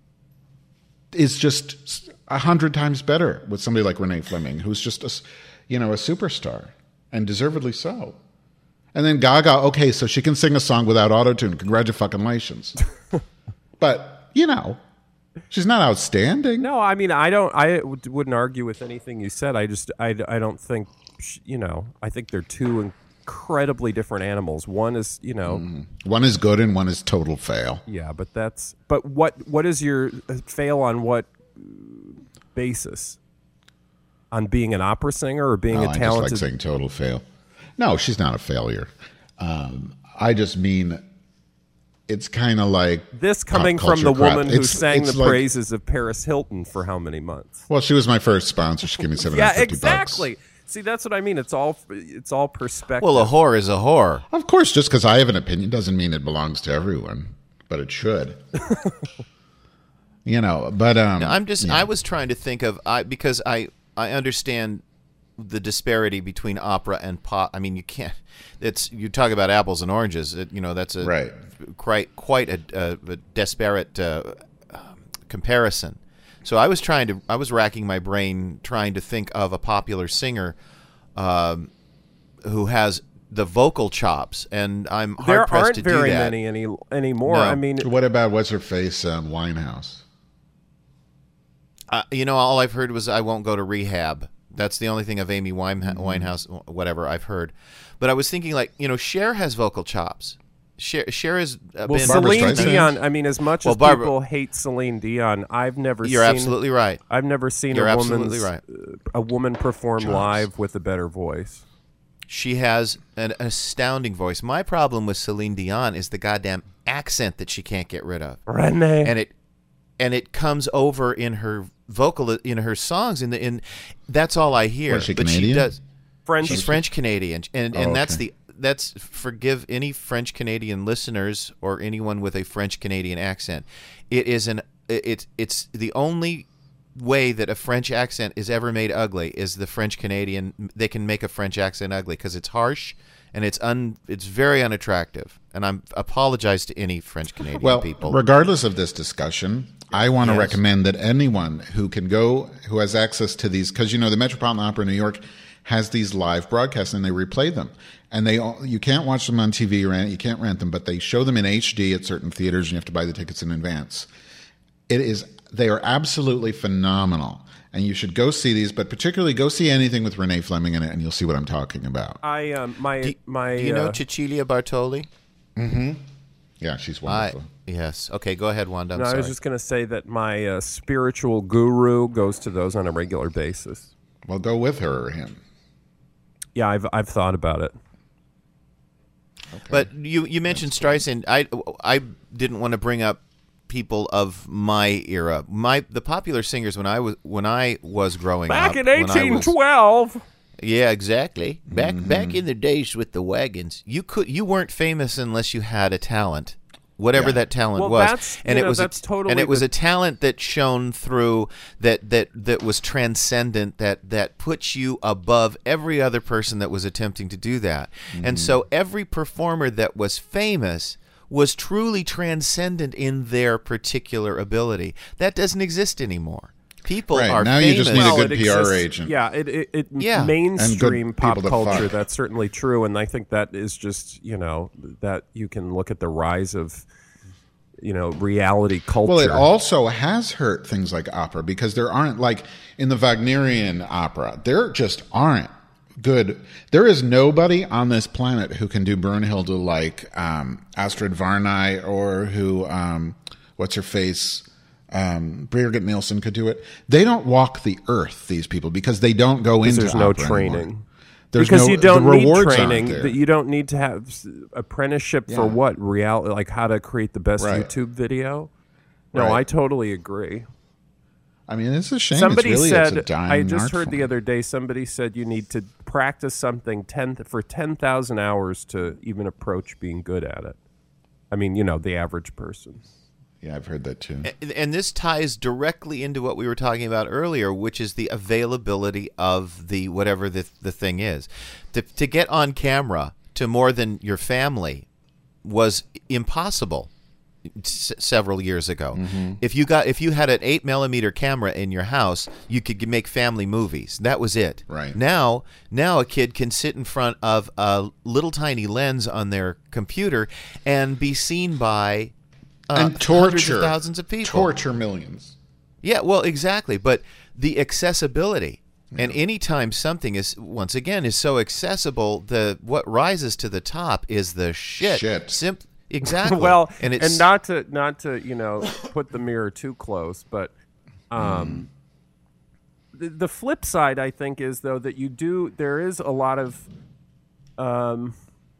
is just a hundred times better with somebody like Renee Fleming, who's just a, s- you know, a superstar, and deservedly so. And then Gaga, okay, so she can sing a song without autotune. Congratulations. But, you know, she's not outstanding. no, I mean, I don't. I w- wouldn't argue with anything you said. I just, I, I don't think, sh- you know, I think they're two incredibly different animals. One is, you know, One is good and one is total fail. yeah, but that's, but what, what is your uh, fail on what basis? On being an opera singer or being Oh, a I just talented? like saying total fail. No, she's not a failure. Um, I just mean it's kind of like This pop coming from culture the crap. woman who It's- sang it's the like- praises of Paris Hilton for how many months? Well, she was my first sponsor. She gave me seven hundred Yeah, fifty exactly. bucks. See, that's what I mean. It's all it's all perspective. well, a whore is a whore. Of course, just because I have an opinion doesn't mean it belongs to everyone, but it should. you know, but um, I'm just. yeah. I was trying to think of I because I I understand the disparity between opera and pop. I mean, you can't. It's you talk about apples and oranges. It, you know, that's a Right. quite quite a, a, a disparate uh, um, comparison. So I was trying to, I was racking my brain trying to think of a popular singer um, who has the vocal chops, and I'm hard There pressed aren't to do very that. many any anymore. No. I mean, What about what's her face, um, Winehouse? Uh, you know, all I've heard was I won't go to rehab. That's the only thing of Amy Wine- Winehouse, whatever I've heard. But I was thinking, like, you know, Cher has vocal chops. Cher, Cher has uh, well, been. Barbra Celine Streisand? Dion. I mean, as much Well, as Barbara- people hate Celine Dion, I've never You're seen. absolutely right. I've never seen You're a absolutely woman's right. a woman perform Chops. live with a better voice. She has an astounding voice. My problem with Celine Dion is the goddamn accent that she can't get rid of, Renee. and it and it comes over in her vocal in her songs. In the in that's all I hear. What, is she but she Canadian? does. French. She's French Canadian, and and Oh, that's okay. the that's forgive any French Canadian listeners or anyone with a French Canadian accent. It is an it's it's the only way that a French accent is ever made ugly is the French Canadian. They can make a French accent ugly because it's harsh and it's un it's very unattractive. And I'm apologize to any French Canadian Well, people. regardless of this discussion, I want to Yes. recommend that anyone who can go, who has access to these, because you know the Metropolitan Opera in New York has these live broadcasts and they replay them, and they all, you can't watch them on T V or rent, you can't rent them, but they show them in H D at certain theaters, and you have to buy the tickets in advance. It is they are absolutely phenomenal, and you should go see these. But particularly, go see anything with Renee Fleming in it, and you'll see what I'm talking about. I um my do, my do you know uh, Cecilia Bartoli? Yeah, she's I wonderful. yes. Okay, go ahead, Wanda. I'm no, I sorry. was just gonna say that my uh, spiritual guru goes to those on a regular basis. Well, go with her or him. Yeah, I've I've thought about it. But you you mentioned Streisand. I I didn't want to bring up people of my era. My the popular singers when I was when I was growing Back up. in when I eighteen was- twelve. Yeah, exactly. Back Mm-hmm. back in the days with the wagons, you could you weren't famous unless you had a talent, whatever Yeah. that talent Well, was. that's- and you it know, was that's a, totally and it was the- a talent that shone through that that that was transcendent that that puts you above every other person that was attempting to do that. Mm-hmm. And so every performer that was famous was truly transcendent in their particular ability. That doesn't exist anymore. People Right, are now you famous. just need a Well, good it P R exists- agent. Yeah, it it, it Yeah. mainstream And good pop people to culture. fuck. That's certainly true, and I think that is just you know that you can look at the rise of you know reality culture. Well, it also has hurt things like opera because there aren't, like in the Wagnerian opera, there just aren't good. There is nobody on this planet who can do Brunhilde like um, Astrid Varnay or who, um, what's her face? Um, Birgit Nielsen could do it. They don't walk the earth, these people, because they don't go into there's no opera training. anymore. There's because no, you don't the need rewards aren't training. there. That you don't need to have s- apprenticeship for Yeah. what reality, like how to create the best Right. YouTube video. No, Right. I totally agree. I mean, it's a shame. Somebody it's really, said, it's a dying I just art heard the form. other day, somebody said you need to practice something ten for ten thousand hours to even approach being good at it. I mean, you know, the average person. Yeah, I've heard that too. And- And this ties directly into what we were talking about earlier, which is the availability of the whatever the the thing is. To to get on camera to more than your family was impossible s- several years ago. Mm-hmm. If you got if you had an eight millimeter camera in your house, you could g- make family movies. That was it. Right. Now, now a kid can sit in front of a little tiny lens on their computer and be seen by uh, and torture hundreds of thousands of people. torture millions. Yeah, well, exactly. But the accessibility, and anytime something is once again is so accessible, the what rises to the top is the shit. Shit. Sim- exactly. Well, and and, it's not to not to you know put the mirror too close, but um, the, the flip side, I think, is though that you do there is a lot of um,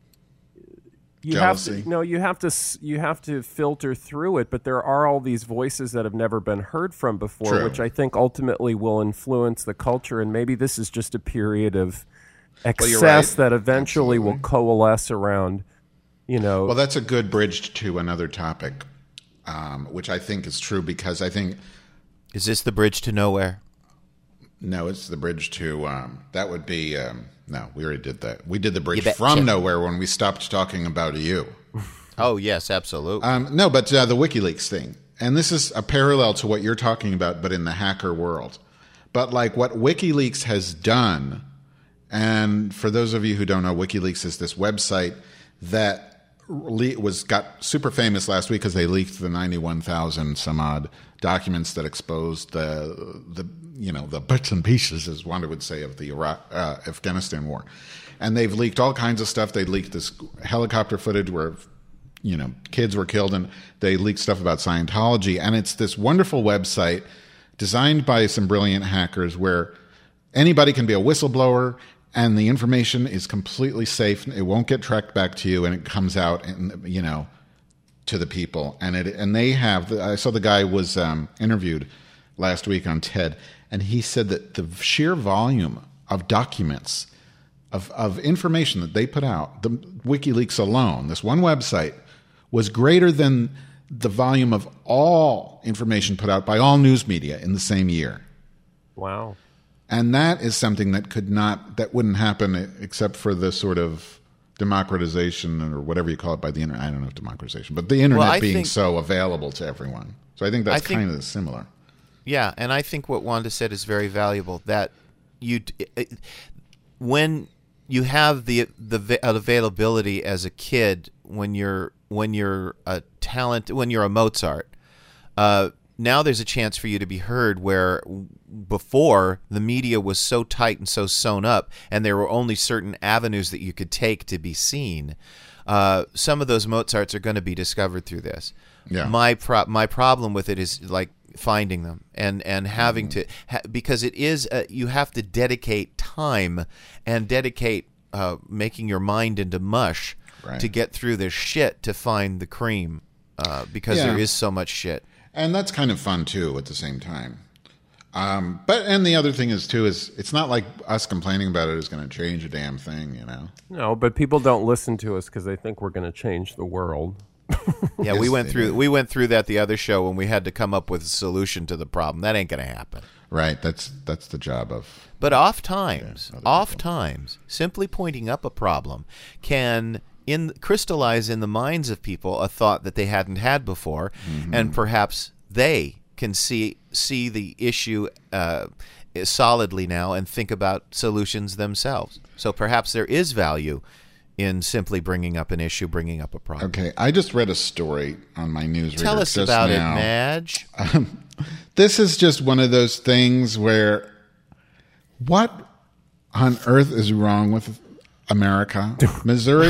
you have Jealousy. to no, you have to s- you have to filter through it, but there are all these voices that have never been heard from before, True. which I think ultimately will influence the culture, and maybe this is just a period of excess you're right. that eventually will Absolutely. coalesce around. You know, Well, that's a good bridge to another topic, um, which I think is true because I think is this the bridge to nowhere? no, it's the bridge to um, that would be um, no. We already did that. We did the bridge You betcha. from nowhere when we stopped talking about you. Oh yes, absolutely. Um, no, but uh, the WikiLeaks thing. and this is a parallel to what you're talking about, but in the hacker world. But like what WikiLeaks has done, and for those of you who don't know, WikiLeaks is this website that le- was got super famous last week because they leaked the ninety-one thousand some odd documents that exposed the the you know the bits and pieces, as one would say, of the Iraq, uh, Afghanistan war. And they've leaked all kinds of stuff. They leaked this helicopter footage where, you know, kids were killed, and they leaked stuff about Scientology. And it's this wonderful website designed by some brilliant hackers where anybody can be a whistleblower, and the information is completely safe. It won't get tracked back to you, and it comes out, and you know, to the people. And it and they have. I saw the guy was um, interviewed last week on TED, and he said that the sheer volume of documents Of, of information that they put out, the WikiLeaks alone, this one website, was greater than the volume of all information put out by all news media in the same year. Wow. And that is something that could not, that wouldn't happen except for the sort of democratization or whatever you call it by the internet. I don't know if democratization, but the internet well, being think, so available to everyone. So I think that's I think, kind of similar. Yeah, and I think what Wanda said is very valuable. That you, when you have the the availability as a kid when you're when you're a talent when you're a Mozart. Uh, now there's a chance for you to be heard where before the media was so tight and so sewn up, and there were only certain avenues that you could take to be seen. Uh, some of those Mozarts are going to be discovered through this. Yeah. My pro- my problem with it is like finding them and and having mm-hmm. to ha- because it is a, you have to dedicate time and dedicate uh, making your mind into mush right. to get through this shit to find the cream uh, because yeah. there is so much shit. And that's kind of fun too at the same time. Um, but and the other thing is too is it's not like us complaining about it is going to change a damn thing, you know. No, but people don't listen to us because they think we're going to change the world. Yeah, yes, we went through do. we went through that the other show when we had to come up with a solution to the problem. That ain't going to happen. Right. That's that's the job of. But oft times, yeah, oft times, simply pointing up a problem can in crystallize in the minds of people a thought that they hadn't had before, mm-hmm. and perhaps they can see see the issue uh, solidly now and think about solutions themselves. So perhaps there is value in simply bringing up an issue, bringing up a problem. Okay, I just read a story on my newsreader. Tell us just about now. it, Madge. Um, this is just one of those things where, what on earth is wrong with America? Missouri?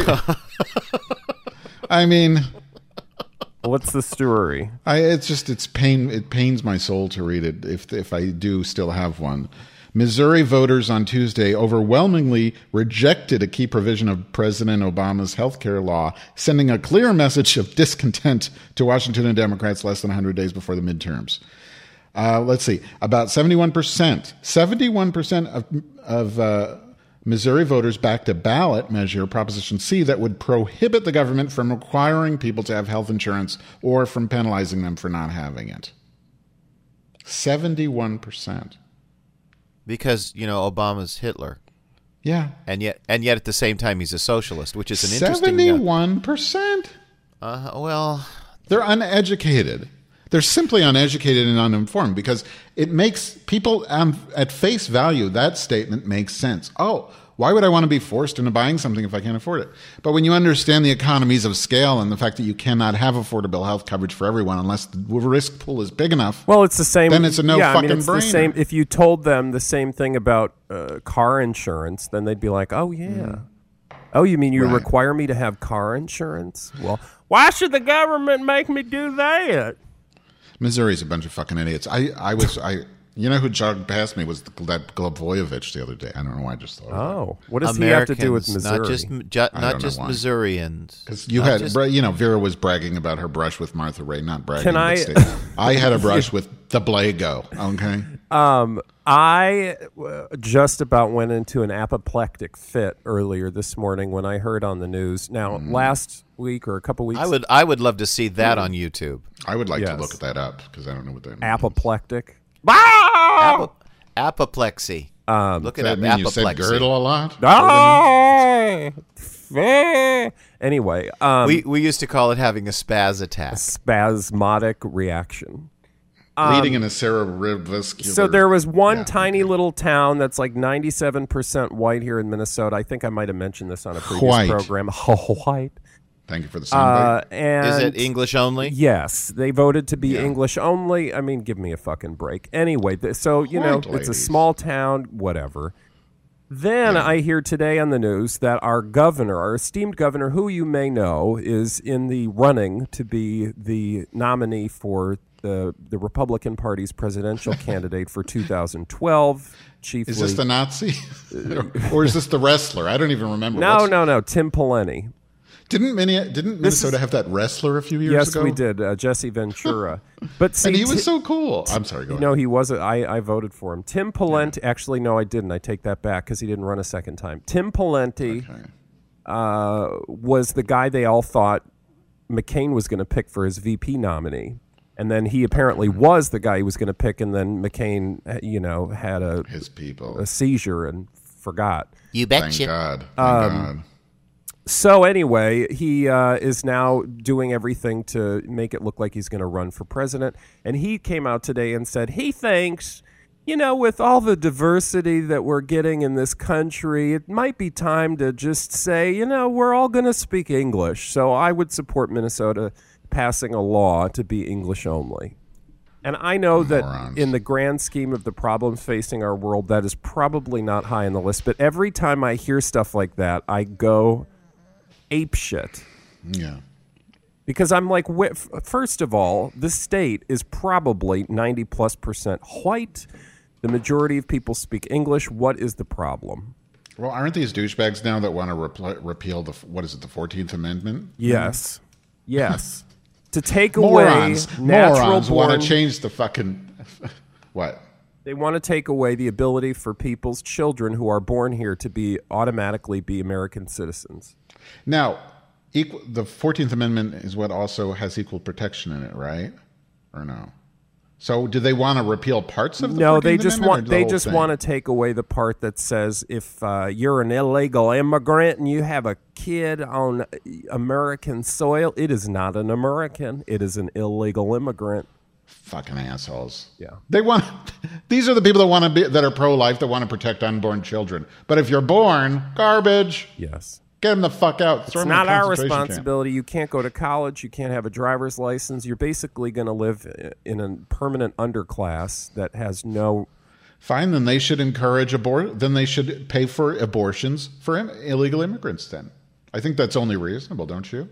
I mean, what's the story? I it's just it's pain. It pains my soul to read it. If if I do still have one. Missouri voters on Tuesday overwhelmingly rejected a key provision of President Obama's health care law, sending a clear message of discontent to Washington and Democrats less than one hundred days before the midterms. Uh, let's see. About seventy-one percent, seventy-one percent of, of uh, Missouri voters backed a ballot measure, Proposition C, that would prohibit the government from requiring people to have health insurance or from penalizing them for not having it. seventy-one percent. Because, you know, Obama's Hitler. Yeah. And yet and yet at the same time he's a socialist, which is an interesting... seventy-one percent? Uh, well... They're uneducated. They're simply uneducated and uninformed because it makes people, um, at face value, that statement makes sense. Oh, why would I want to be forced into buying something if I can't afford it? But when you understand the economies of scale and the fact that you cannot have affordable health coverage for everyone unless the risk pool is big enough, well, it's the same. Then it's a no yeah, fucking I mean, it's brainer. the same. If you told them the same thing about uh, car insurance, then they'd be like, "Oh yeah, mm. oh you mean you right. require me to have car insurance? Well, why should the government make me do that?" Missouri's a bunch of fucking idiots. I, I was I. You know who jogged past me was that Glavoyevich the other day. I don't know why I just thought. Oh, what does he have to do with Missouri? Not just ju- not just Missourians. Because you not had, just... you know, Vera was bragging about her brush with Martha Ray, not bragging. Can I? I had a brush with the Blago. Okay. Um, I uh, just about went into an apoplectic fit earlier this morning when I heard on the news. Now, mm. last week or a couple weeks, I would I would love to see that mm. on YouTube. I would like yes. to look at that up because I don't know what that means. Apoplectic. Apo- apoplexy. Um, Look at that. that. Mean Apoplexy. you said girdle a lot? Ah! Anyway, um, we we used to call it having a spaz attack. spasmodic reaction. Bleeding in a cerebrovascular. So there was one Yeah, tiny okay. little town that's like ninety-seven percent white here in Minnesota. I think I might have mentioned this on a previous White. program. White. Thank you for the Uh, soundbite. and Is it English only? Yes, they voted to be Yeah. English only. I mean, give me a fucking break. Anyway, th- so you know, White it's a ladies. small town, whatever. Then Yeah. I hear today on the news that our governor, our esteemed governor, who you may know, is in the running to be the nominee for the the Republican Party's presidential candidate for two thousand twelve. Chiefly, Is this the Nazi? Or is this the wrestler? I don't even remember. no, What's- no, no, Tim Pawlenty. Didn't, Minne- didn't Minnesota is- have that wrestler a few years Yes, ago? we did, uh, Jesse Ventura. But see, And he was Ti- so cool. I'm sorry, go You ahead. know, he wasn't. I, I voted for him. Tim Pawlenty. Actually, no, I didn't. I take that back because he didn't run a second time. Tim Pawlenty Okay. uh, was the guy they all thought McCain was going to pick for his V P nominee. And then he apparently was the guy he was going to pick. And then McCain, uh, you know, had a, His people. a seizure and forgot. You Thank betcha. God. Thank Um, God. So anyway, he uh, is now doing everything to make it look like he's going to run for president. And he came out today and said he thinks, you know, with all the diversity that we're getting in this country, it might be time to just say, you know, we're all going to speak English. So I would support Minnesota passing a law to be English only. And I know that Morons. in the grand scheme of the problems facing our world, that is probably not high on the list. But every time I hear stuff like that, I go ape shit. Yeah. Because I'm like, wh- f- first of all, the state is probably ninety plus percent white. The majority of people speak English. What is the problem? Well, aren't these douchebags now that want to repl- repeal the, what is it, the fourteenth Amendment? Yes. Yes. To take Morons. away natural Morons born, want to change the fucking, what? they want to take away the ability for people's children who are born here to be automatically be American citizens. Now, equal, the fourteenth Amendment is what also has equal protection in it, right? Or no? So do they want to repeal parts of the No, fourteenth they just Amendment, want or the they whole just thing? want to take away the part that says if uh, you're an illegal immigrant and you have a kid on American soil, it is not an American. It is an illegal immigrant. Fucking assholes. Yeah. They want. These are the people that want to be that are pro-life that want to protect unborn children. But if you're born, garbage. Yes. Get them the fuck out. Throw It's 'em in a not our concentration camp. responsibility. You can't go to college. You can't have a driver's license. You're basically going to live i- in a permanent underclass that has no. Fine, then they should encourage abort. Then they should pay for abortions for Im- illegal immigrants. Then I think that's only reasonable, don't you?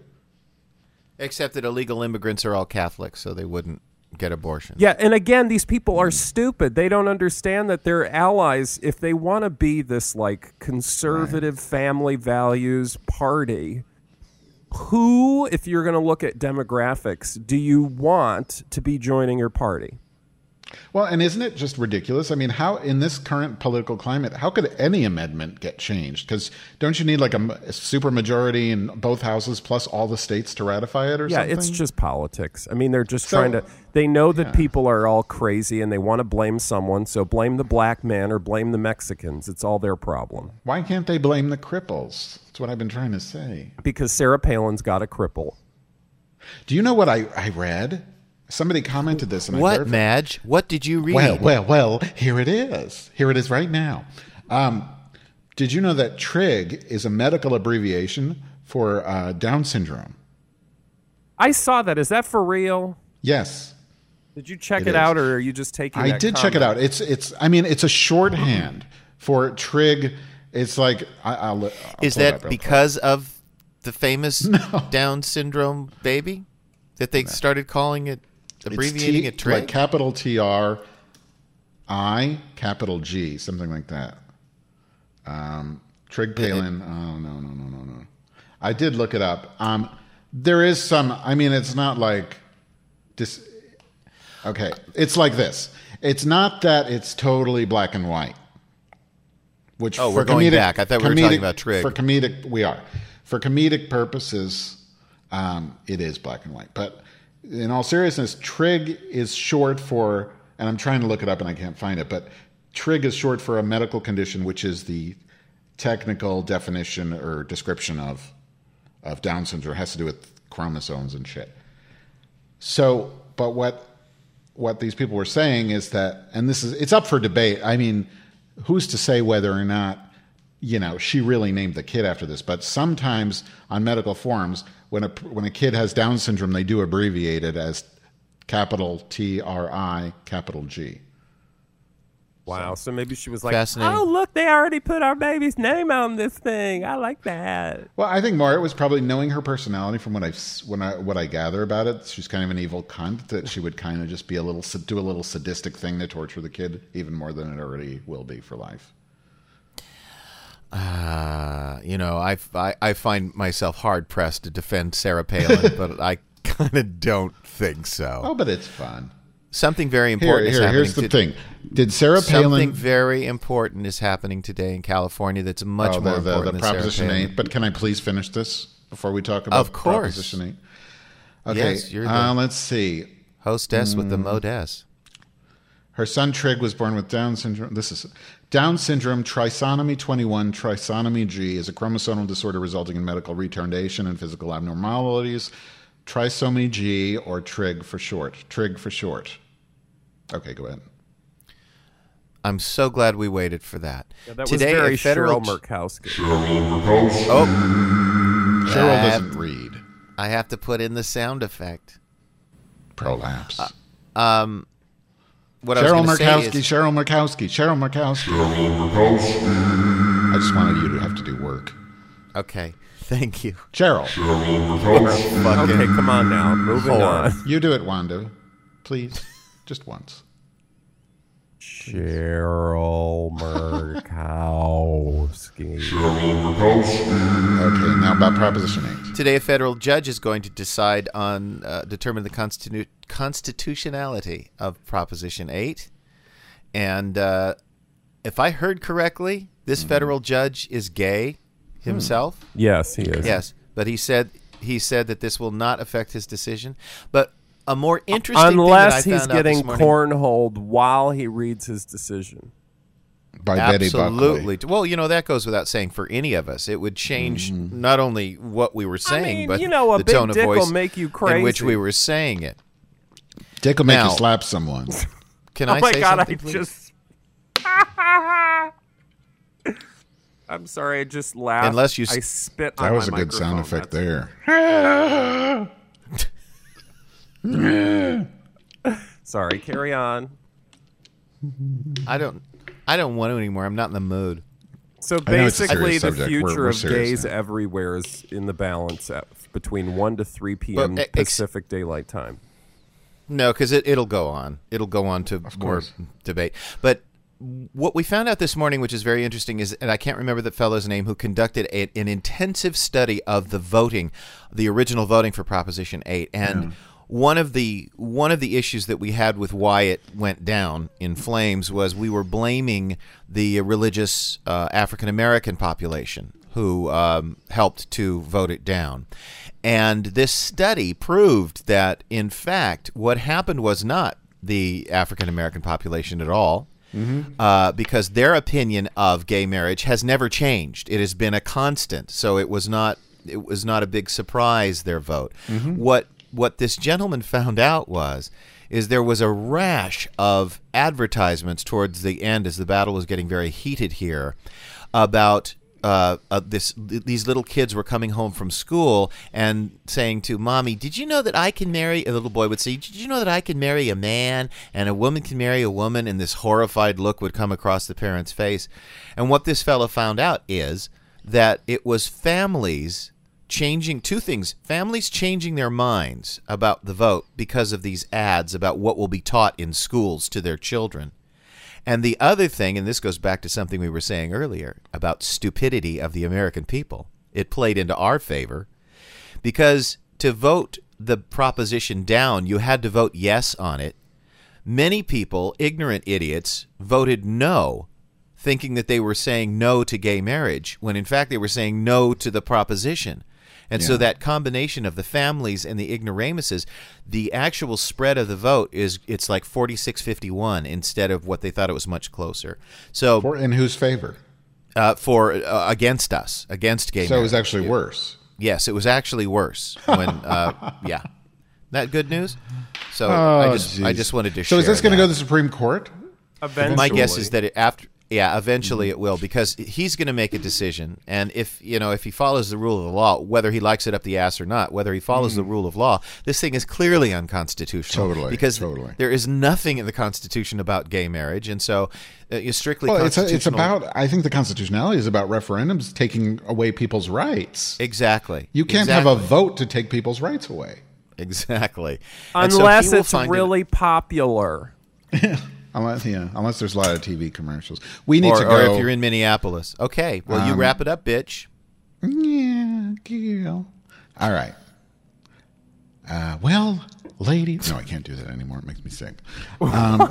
Except that illegal immigrants are all Catholics, so they wouldn't get abortions. Yeah, and again, these people are stupid. They don't understand that they're allies. If they want to be this like conservative family values party, who, if you're going to look at demographics, do you want to be joining your party? Well, and isn't it just ridiculous? I mean, how in this current political climate, how could any amendment get changed? Because don't you need like a, m- a super majority in both houses plus all the states to ratify it or Yeah, something? it's just politics. I mean, they're just So- trying to. They know that yeah. people are all crazy and they want to blame someone. So blame the black man or blame the Mexicans. It's all their problem. Why can't they blame the cripples? That's what I've been trying to say. Because Sarah Palin's got a cripple. Do you know what I, I read? Somebody commented this. And I What, verified- Madge? What did you read? Well, well, well, here it is. Here it is right now. Um, did you know that TRIG is a medical abbreviation for uh, Down syndrome? I saw that. Is that for real? Yes. Did you check It it, is. out, or are you just taking? I that did check it comment? out. It's, it's, I mean, it's a shorthand for TRIG. It's like, I, I'll, I'll Is pull it up that real because of the famous Down syndrome baby that they started calling it, quick. abbreviating It's it T, TRIG? like capital T R I, capital G, something like that. Um, Trig Palin. Oh, no, no, no, no, no. I did look it up. Um, there is some, I mean, it's not like, dis, okay, it's like this. It's not that it's totally black and white. Which Oh, for we're going comedic- back. I thought we were comedic- talking about Trig. For comedic, we are. For comedic purposes, um, it is black and white. But in all seriousness, TRIG is short for, and I'm trying to look it up and I can't find it, but TRIG is short for a medical condition, which is the technical definition or description of of Down syndrome. It has to do with chromosomes and shit. So, but what what these people were saying is that, and this is, it's up for debate. I mean, who's to say whether or not, you know, she really named the kid after this? But sometimes on medical forums, when a when a kid has Down syndrome, they do abbreviate it as capital T R I, capital G. Wow. So maybe she was like, Fascinating. oh, look, they already put our baby's name on this thing. I like that. Well, I think more it was probably knowing her personality from what I when I what I gather about it. She's kind of an evil cunt, that she would kind of just be a little do a little sadistic thing to torture the kid even more than it already will be for life. Uh, you know, I, I, I find myself hard pressed to defend Sarah Palin, but I kind of don't think so. Oh, but it's fun. Something very Here, important is here happening. here's the to- thing. Did Sarah Something Palin very important is happening today in California that's much oh, more the, the, important the than Proposition Sarah Palin. eight? But can I please finish this before we talk about Of course. Proposition eight? Okay, Yes, you're the- uh, let's see. Hostess with Mm. the modess. Her son Trig was born with Down syndrome. This is Down syndrome, trisomy twenty-one, trisomy G, is a chromosomal disorder resulting in medical retardation and physical abnormalities. Trisomy G, or Trig for short. Trig for short. Okay, go ahead. I'm so glad we waited for that. Yeah, that Today, was very a federal Cheryl Murkowski. Oh, Cheryl I have- doesn't read. I have to put in the sound effect. Prolapse. Um, what I was Cheryl going to say Murkowski, is, Cheryl Murkowski, Cheryl Murkowski. I just wanted you to have to do work. okay, thank you. Cheryl, Okay, come on now. Moving Whore. on. you do it, Wanda. Please. Just once. Cheryl Murkowski. Okay, now about Proposition eight. Today, a federal judge is going to decide on, uh, determine the constitu- constitutionality of Proposition eight. And uh, if I heard correctly, this federal judge is gay himself. Yes, he is. Yes, but he said he said that this will not affect his decision. But a more interesting Unless thing that I he's found out getting this morning, cornholed while he reads his decision. By Betty Buckley. absolutely. Well, you know, that goes without saying for any of us. It would change not only what we were saying, mean, but you know, a the big tone of dick will voice make you in which crazy. we were saying it. Dick will make Now- you slap someone. Can Oh I my say god, I something, please? just I'm sorry, I just laughed. Unless you s- I spit on That was a my good sound microphone. effect That's- there. Sorry, carry on. I don't. I don't want to anymore. I'm not in the mood. So I know it's a basically, serious the subject. future We're- we're of serious gays now. everywhere is in the balance at, between one to three p.m. Well, ex- Pacific Daylight Time. No, because it, it'll go on. It'll go on to more course. debate. But what we found out this morning, which is very interesting, is, and I can't remember the fellow's name, who conducted a, an intensive study of the voting, the original voting for Proposition eight. And Yeah. one of the one of the issues that we had with why it went down in flames was we were blaming the religious uh, African American population who um, helped to vote it down. And this study proved that, in fact, what happened was not the African American population at all, mm-hmm. uh, because their opinion of gay marriage has never changed. It has been a constant. So it was not it was not a big surprise, their vote. Mm-hmm. What what this gentleman found out was is there was a rash of advertisements towards the end, as the battle was getting very heated here, about Uh, uh, this these little kids were coming home from school and saying to mommy, "Did you know that I can marry?" A little boy would say, "Did you know that I can marry a man and a woman can marry a woman?" And this horrified look would come across the parent's face. And what this fellow found out is that it was families changing two things: families changing their minds about the vote because of these ads about what will be taught in schools to their children. And the other thing, and this goes back to something we were saying earlier about stupidity of the American people, it played into our favor because to vote the proposition down, you had to vote yes on it. Many people, ignorant idiots, voted no, thinking that they were saying no to gay marriage, when in fact they were saying no to the proposition. And so Yeah. that combination of the families and the ignoramuses, the actual spread of the vote is it's like forty-six fifty-one instead of what they thought it was much closer. So For, in whose favor? uh, for uh, against us, against gay So it marriage. was actually worse. Yes, it was actually worse. When uh, yeah, that good news. So Oh, I just I jeez. just wanted to. So share is this going to that. go to the Supreme Court? Eventually. My guess is that it after yeah, eventually it will, because he's going to make a decision, and if you know if he follows the rule of the law, whether he likes it up the ass or not, whether he follows the rule of law, this thing is clearly unconstitutional. Totally, because totally. there is nothing in the Constitution about gay marriage, and so uh, it's strictly Well, it's, a, constitutional. it's about, I think the constitutionality is about referendums taking away people's rights. exactly. You can't exactly. have a vote to take people's rights away. exactly, And so Unless he will it's find it- really popular. Unless, yeah, unless there's a lot of T V commercials. We need or, to or go. if you're in Minneapolis. Okay, well, you Um, wrap it up, bitch. Yeah, girl. All right. Uh, well, ladies. No, I can't do that anymore. It makes me sick. Um,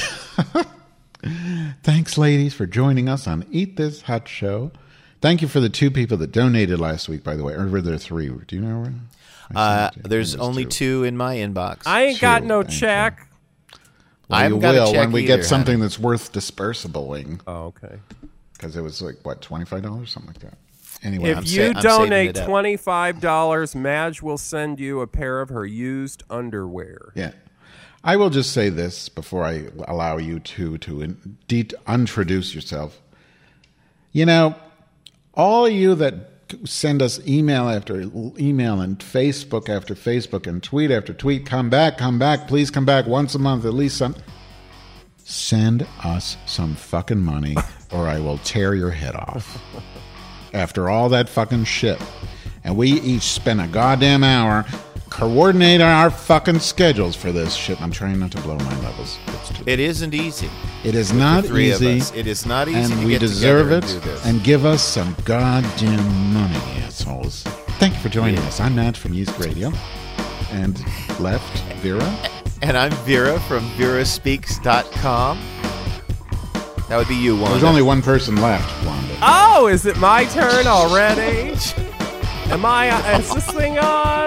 thanks, ladies, for joining us on Eat This Hot Show. Thank you for the two people that donated last week, by the way. Or were there three? Do you know? I Uh, think there's it was only two. in my inbox. I ain't got Two, no thank you. check. Well, I you haven't got a will check when we either, get something honey. that's worth dispersabling. Oh, okay. Because it was like, what, twenty-five dollars? Something like that. Anyway, If I'm you sa- I'm saving donate it up. twenty-five dollars, Madge will send you a pair of her used underwear. yeah. I will just say this before I allow you to to in, de- introduce yourself. You know, all of you that send us email after email and Facebook after Facebook and tweet after tweet, come back, come back, please come back once a month, at least some. Send us some fucking money or I will tear your head off. After all that fucking shit. And we each spent a goddamn hour coordinating our fucking schedules for this shit. I'm trying not to blow my levels. It's too- It isn't easy. It is With not the three easy. of us. It is not easy and to we get deserve together it. and do this. And give us some goddamn money, assholes. Thank you for joining us. I'm Matt from Yeast Radio. And left, Vera. And I'm Vera from vera speaks dot com. That would be you, Wanda. There's only one person left, Wanda. Oh, is it my turn already? Am I? Uh, is this thing on?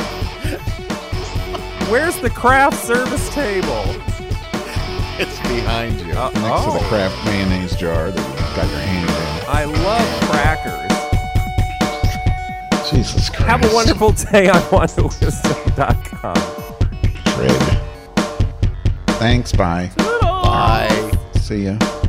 Where's the craft service table? It's behind you. Uh, Next to the oh, Kraft mayonnaise jar that you got your hand in. I love crackers. Jesus Christ. Have a wonderful day on wanda wisdom dot com. Trig. Thanks, bye. Bye. See ya.